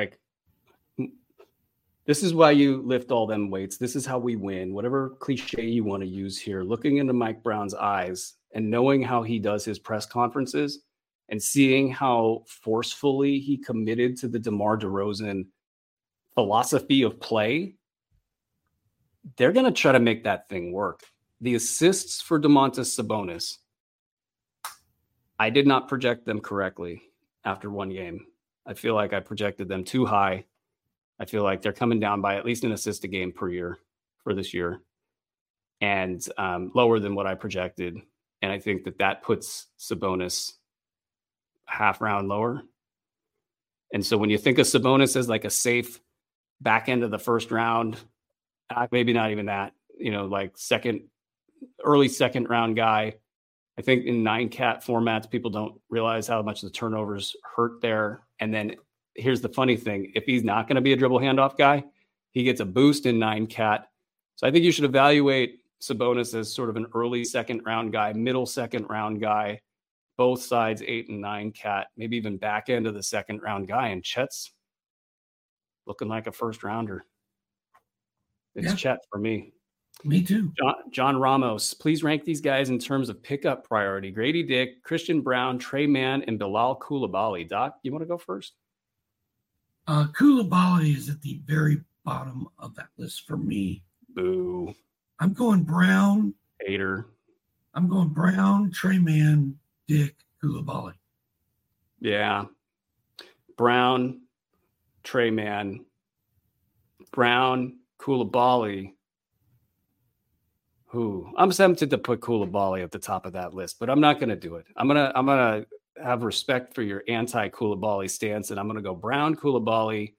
This is why you lift all them weights. This is how we win. Whatever cliche you want to use here, looking into Mike Brown's eyes and knowing how he does his press conferences and seeing how forcefully he committed to the DeMar DeRozan philosophy of play, they're going to try to make that thing work. The assists for Domantas Sabonis, I did not project them correctly after one game. I feel like I projected them too high. I feel like they're coming down by at least an assist a game per year for this year, and lower than what I projected. And I think that puts Sabonis half round lower. And so when you think of Sabonis as like a safe back end of the first round, maybe not even that, early second round guy. I think in 9-cat formats, people don't realize how much the turnovers hurt there. And then here's the funny thing. If he's not going to be a dribble handoff guy, He gets a boost in 9 cat. So I think you should evaluate Sabonis as sort of an early second round guy, middle second round guy, both sides 8 and 9 cat, maybe even back end of the second round guy. And Chet's looking like a first rounder. It's Chet for me. Me too. John Ramos, please rank these guys in terms of pickup priority. Grady Dick, Christian Brown, Trey Mann, and Bilal Coulibaly. Doc, you want to go first? Coulibaly is at the very bottom of that list for me. Boo. I'm going Brown. Hater. I'm going Brown, Trey Mann, Dick, Coulibaly. Yeah. Brown, Trey Mann, Brown, Coulibaly. I'm tempted to put Coulibaly at the top of that list, but I'm not going to do it. I'm gonna have respect for your anti-Coulibaly stance, and I'm going to go Brown, Coulibaly,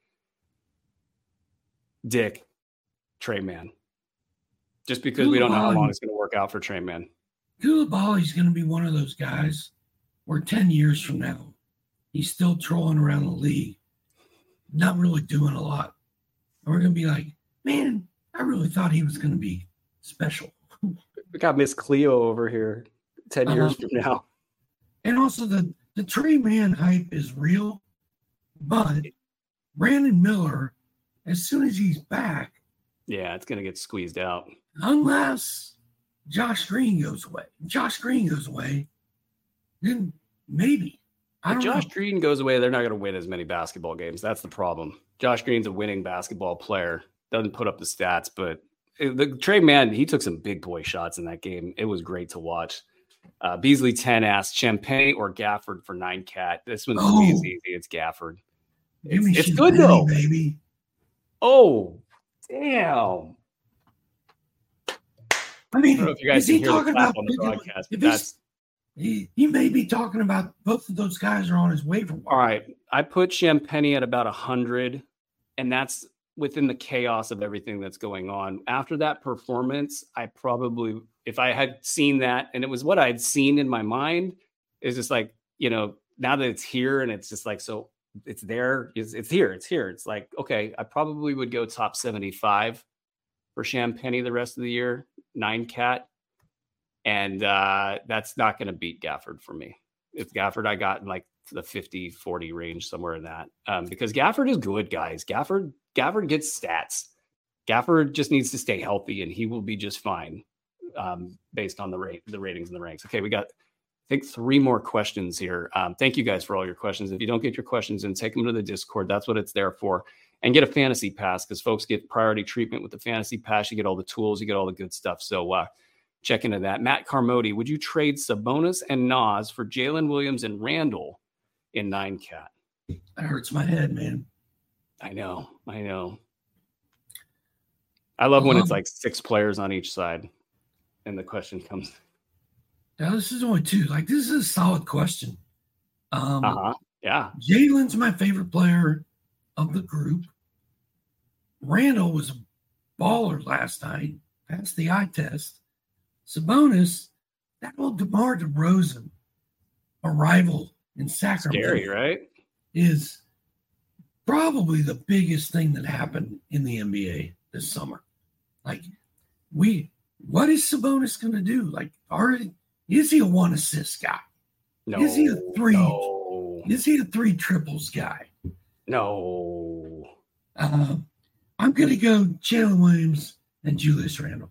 Dick, Trey Mann. Just because we don't know how long it's going to work out for Trey Mann. Coulibaly's going to be one of those guys where 10 years from now, he's still trolling around the league, not really doing a lot. And we're going to be like, man, I really thought he was going to be special. We got Miss Cleo over here 10 years from now. And also the Trey Mann hype is real, but Brandon Miller, as soon as he's back, yeah, it's going to get squeezed out. Unless Josh Green goes away, then maybe. If Josh Green goes away, they're not going to win as many basketball games. That's the problem. Josh Green's a winning basketball player. Doesn't put up the stats, but the Trey Mann, he took some big boy shots in that game. It was great to watch. Beasley 10 asked Champagne or Gafford for 9 cat. This one's easy. It's Gafford. It's good though, baby. Oh, damn. I mean, I don't know if you guys can hear the clap on the broadcast, but he may be talking about both of those guys are on his waiver wire. All right. I put Champagne at about 100, and that's within the chaos of everything that's going on. After that performance, I probably, if I had seen that, and it was what I'd seen in my mind, is just like, now that it's here and it's just like, so it's there, it's here. It's like, okay, I probably would go top 75 for Champagne the rest of the year, 9 cat. And that's not going to beat Gafford for me. If Gafford, I got in like the 50-40 range, somewhere in that. Because Gafford is good, guys. Gafford gets stats. Gafford just needs to stay healthy, and he will be just fine based on the ratings and the ranks. Okay, we got, I think, 3 more questions here. Thank you guys for all your questions. If you don't get your questions in, take them to the Discord. That's what it's there for. And get a fantasy pass, because folks get priority treatment with the fantasy pass. You get all the tools, you get all the good stuff. So check into that. Matt Carmody, would you trade Sabonis and Nas for Jalen Williams and Randall in 9 cat? That hurts my head, man. I know. I love when it's like 6 players on each side and the question comes. Now, this is only 2. Like, this is a solid question. Yeah. Jalen's my favorite player of the group. Randall was a baller last night, passed the eye test. Sabonis, that old DeMar DeRozan arrival in Sacramento, scary, right? Is probably the biggest thing that happened in the NBA this summer. Like, what is Sabonis going to do? Like, is he a 1 assist guy? No. Is he a 3? No. Is he a 3 triples guy? No. I'm going to go Jalen Williams and Julius Randle.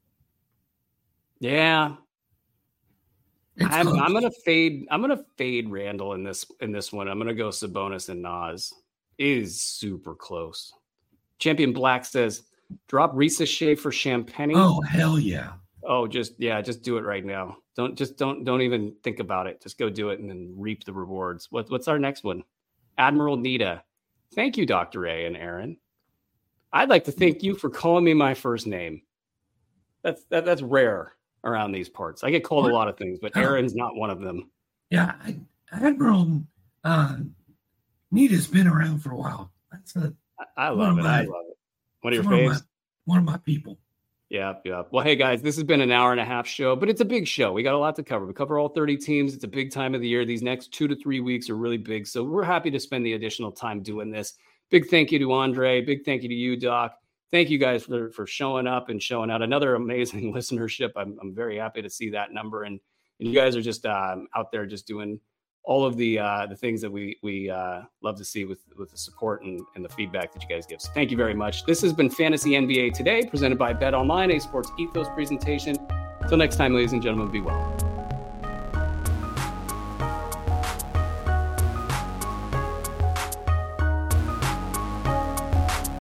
Yeah. I'm gonna fade Randall in this one. I'm gonna go Sabonis and Nas. It is super close. Champion Black says, drop Risa for Champagne. Oh, hell yeah. Oh, just do it right now. Don't even think about it. Just go do it and then reap the rewards. What's our next one? Admiral Nita. Thank you, Dr. A and Aaron. I'd like to thank you for calling me my first name. That's rare around these parts. I get called a lot of things, but Aaron's not one of them. Yeah, Admiral Nita's been around for a while. I love it. One of your faves? One of my people. Yeah. Well, hey, guys, this has been an hour and a half show, but it's a big show. We got a lot to cover. We cover all 30 teams. It's a big time of the year. These next 2 to 3 weeks are really big, so we're happy to spend the additional time doing this. Big thank you to Andre. Big thank you to you, Doc. thank you guys for showing up and showing out. Another amazing listenership. I'm very happy to see that number. And you guys are just out there just doing all of the things that we love to see with the support and the feedback that you guys give. So thank you very much. This has been Fantasy NBA Today, presented by Bet Online, a Sports Ethos presentation. Until next time, ladies and gentlemen, be well.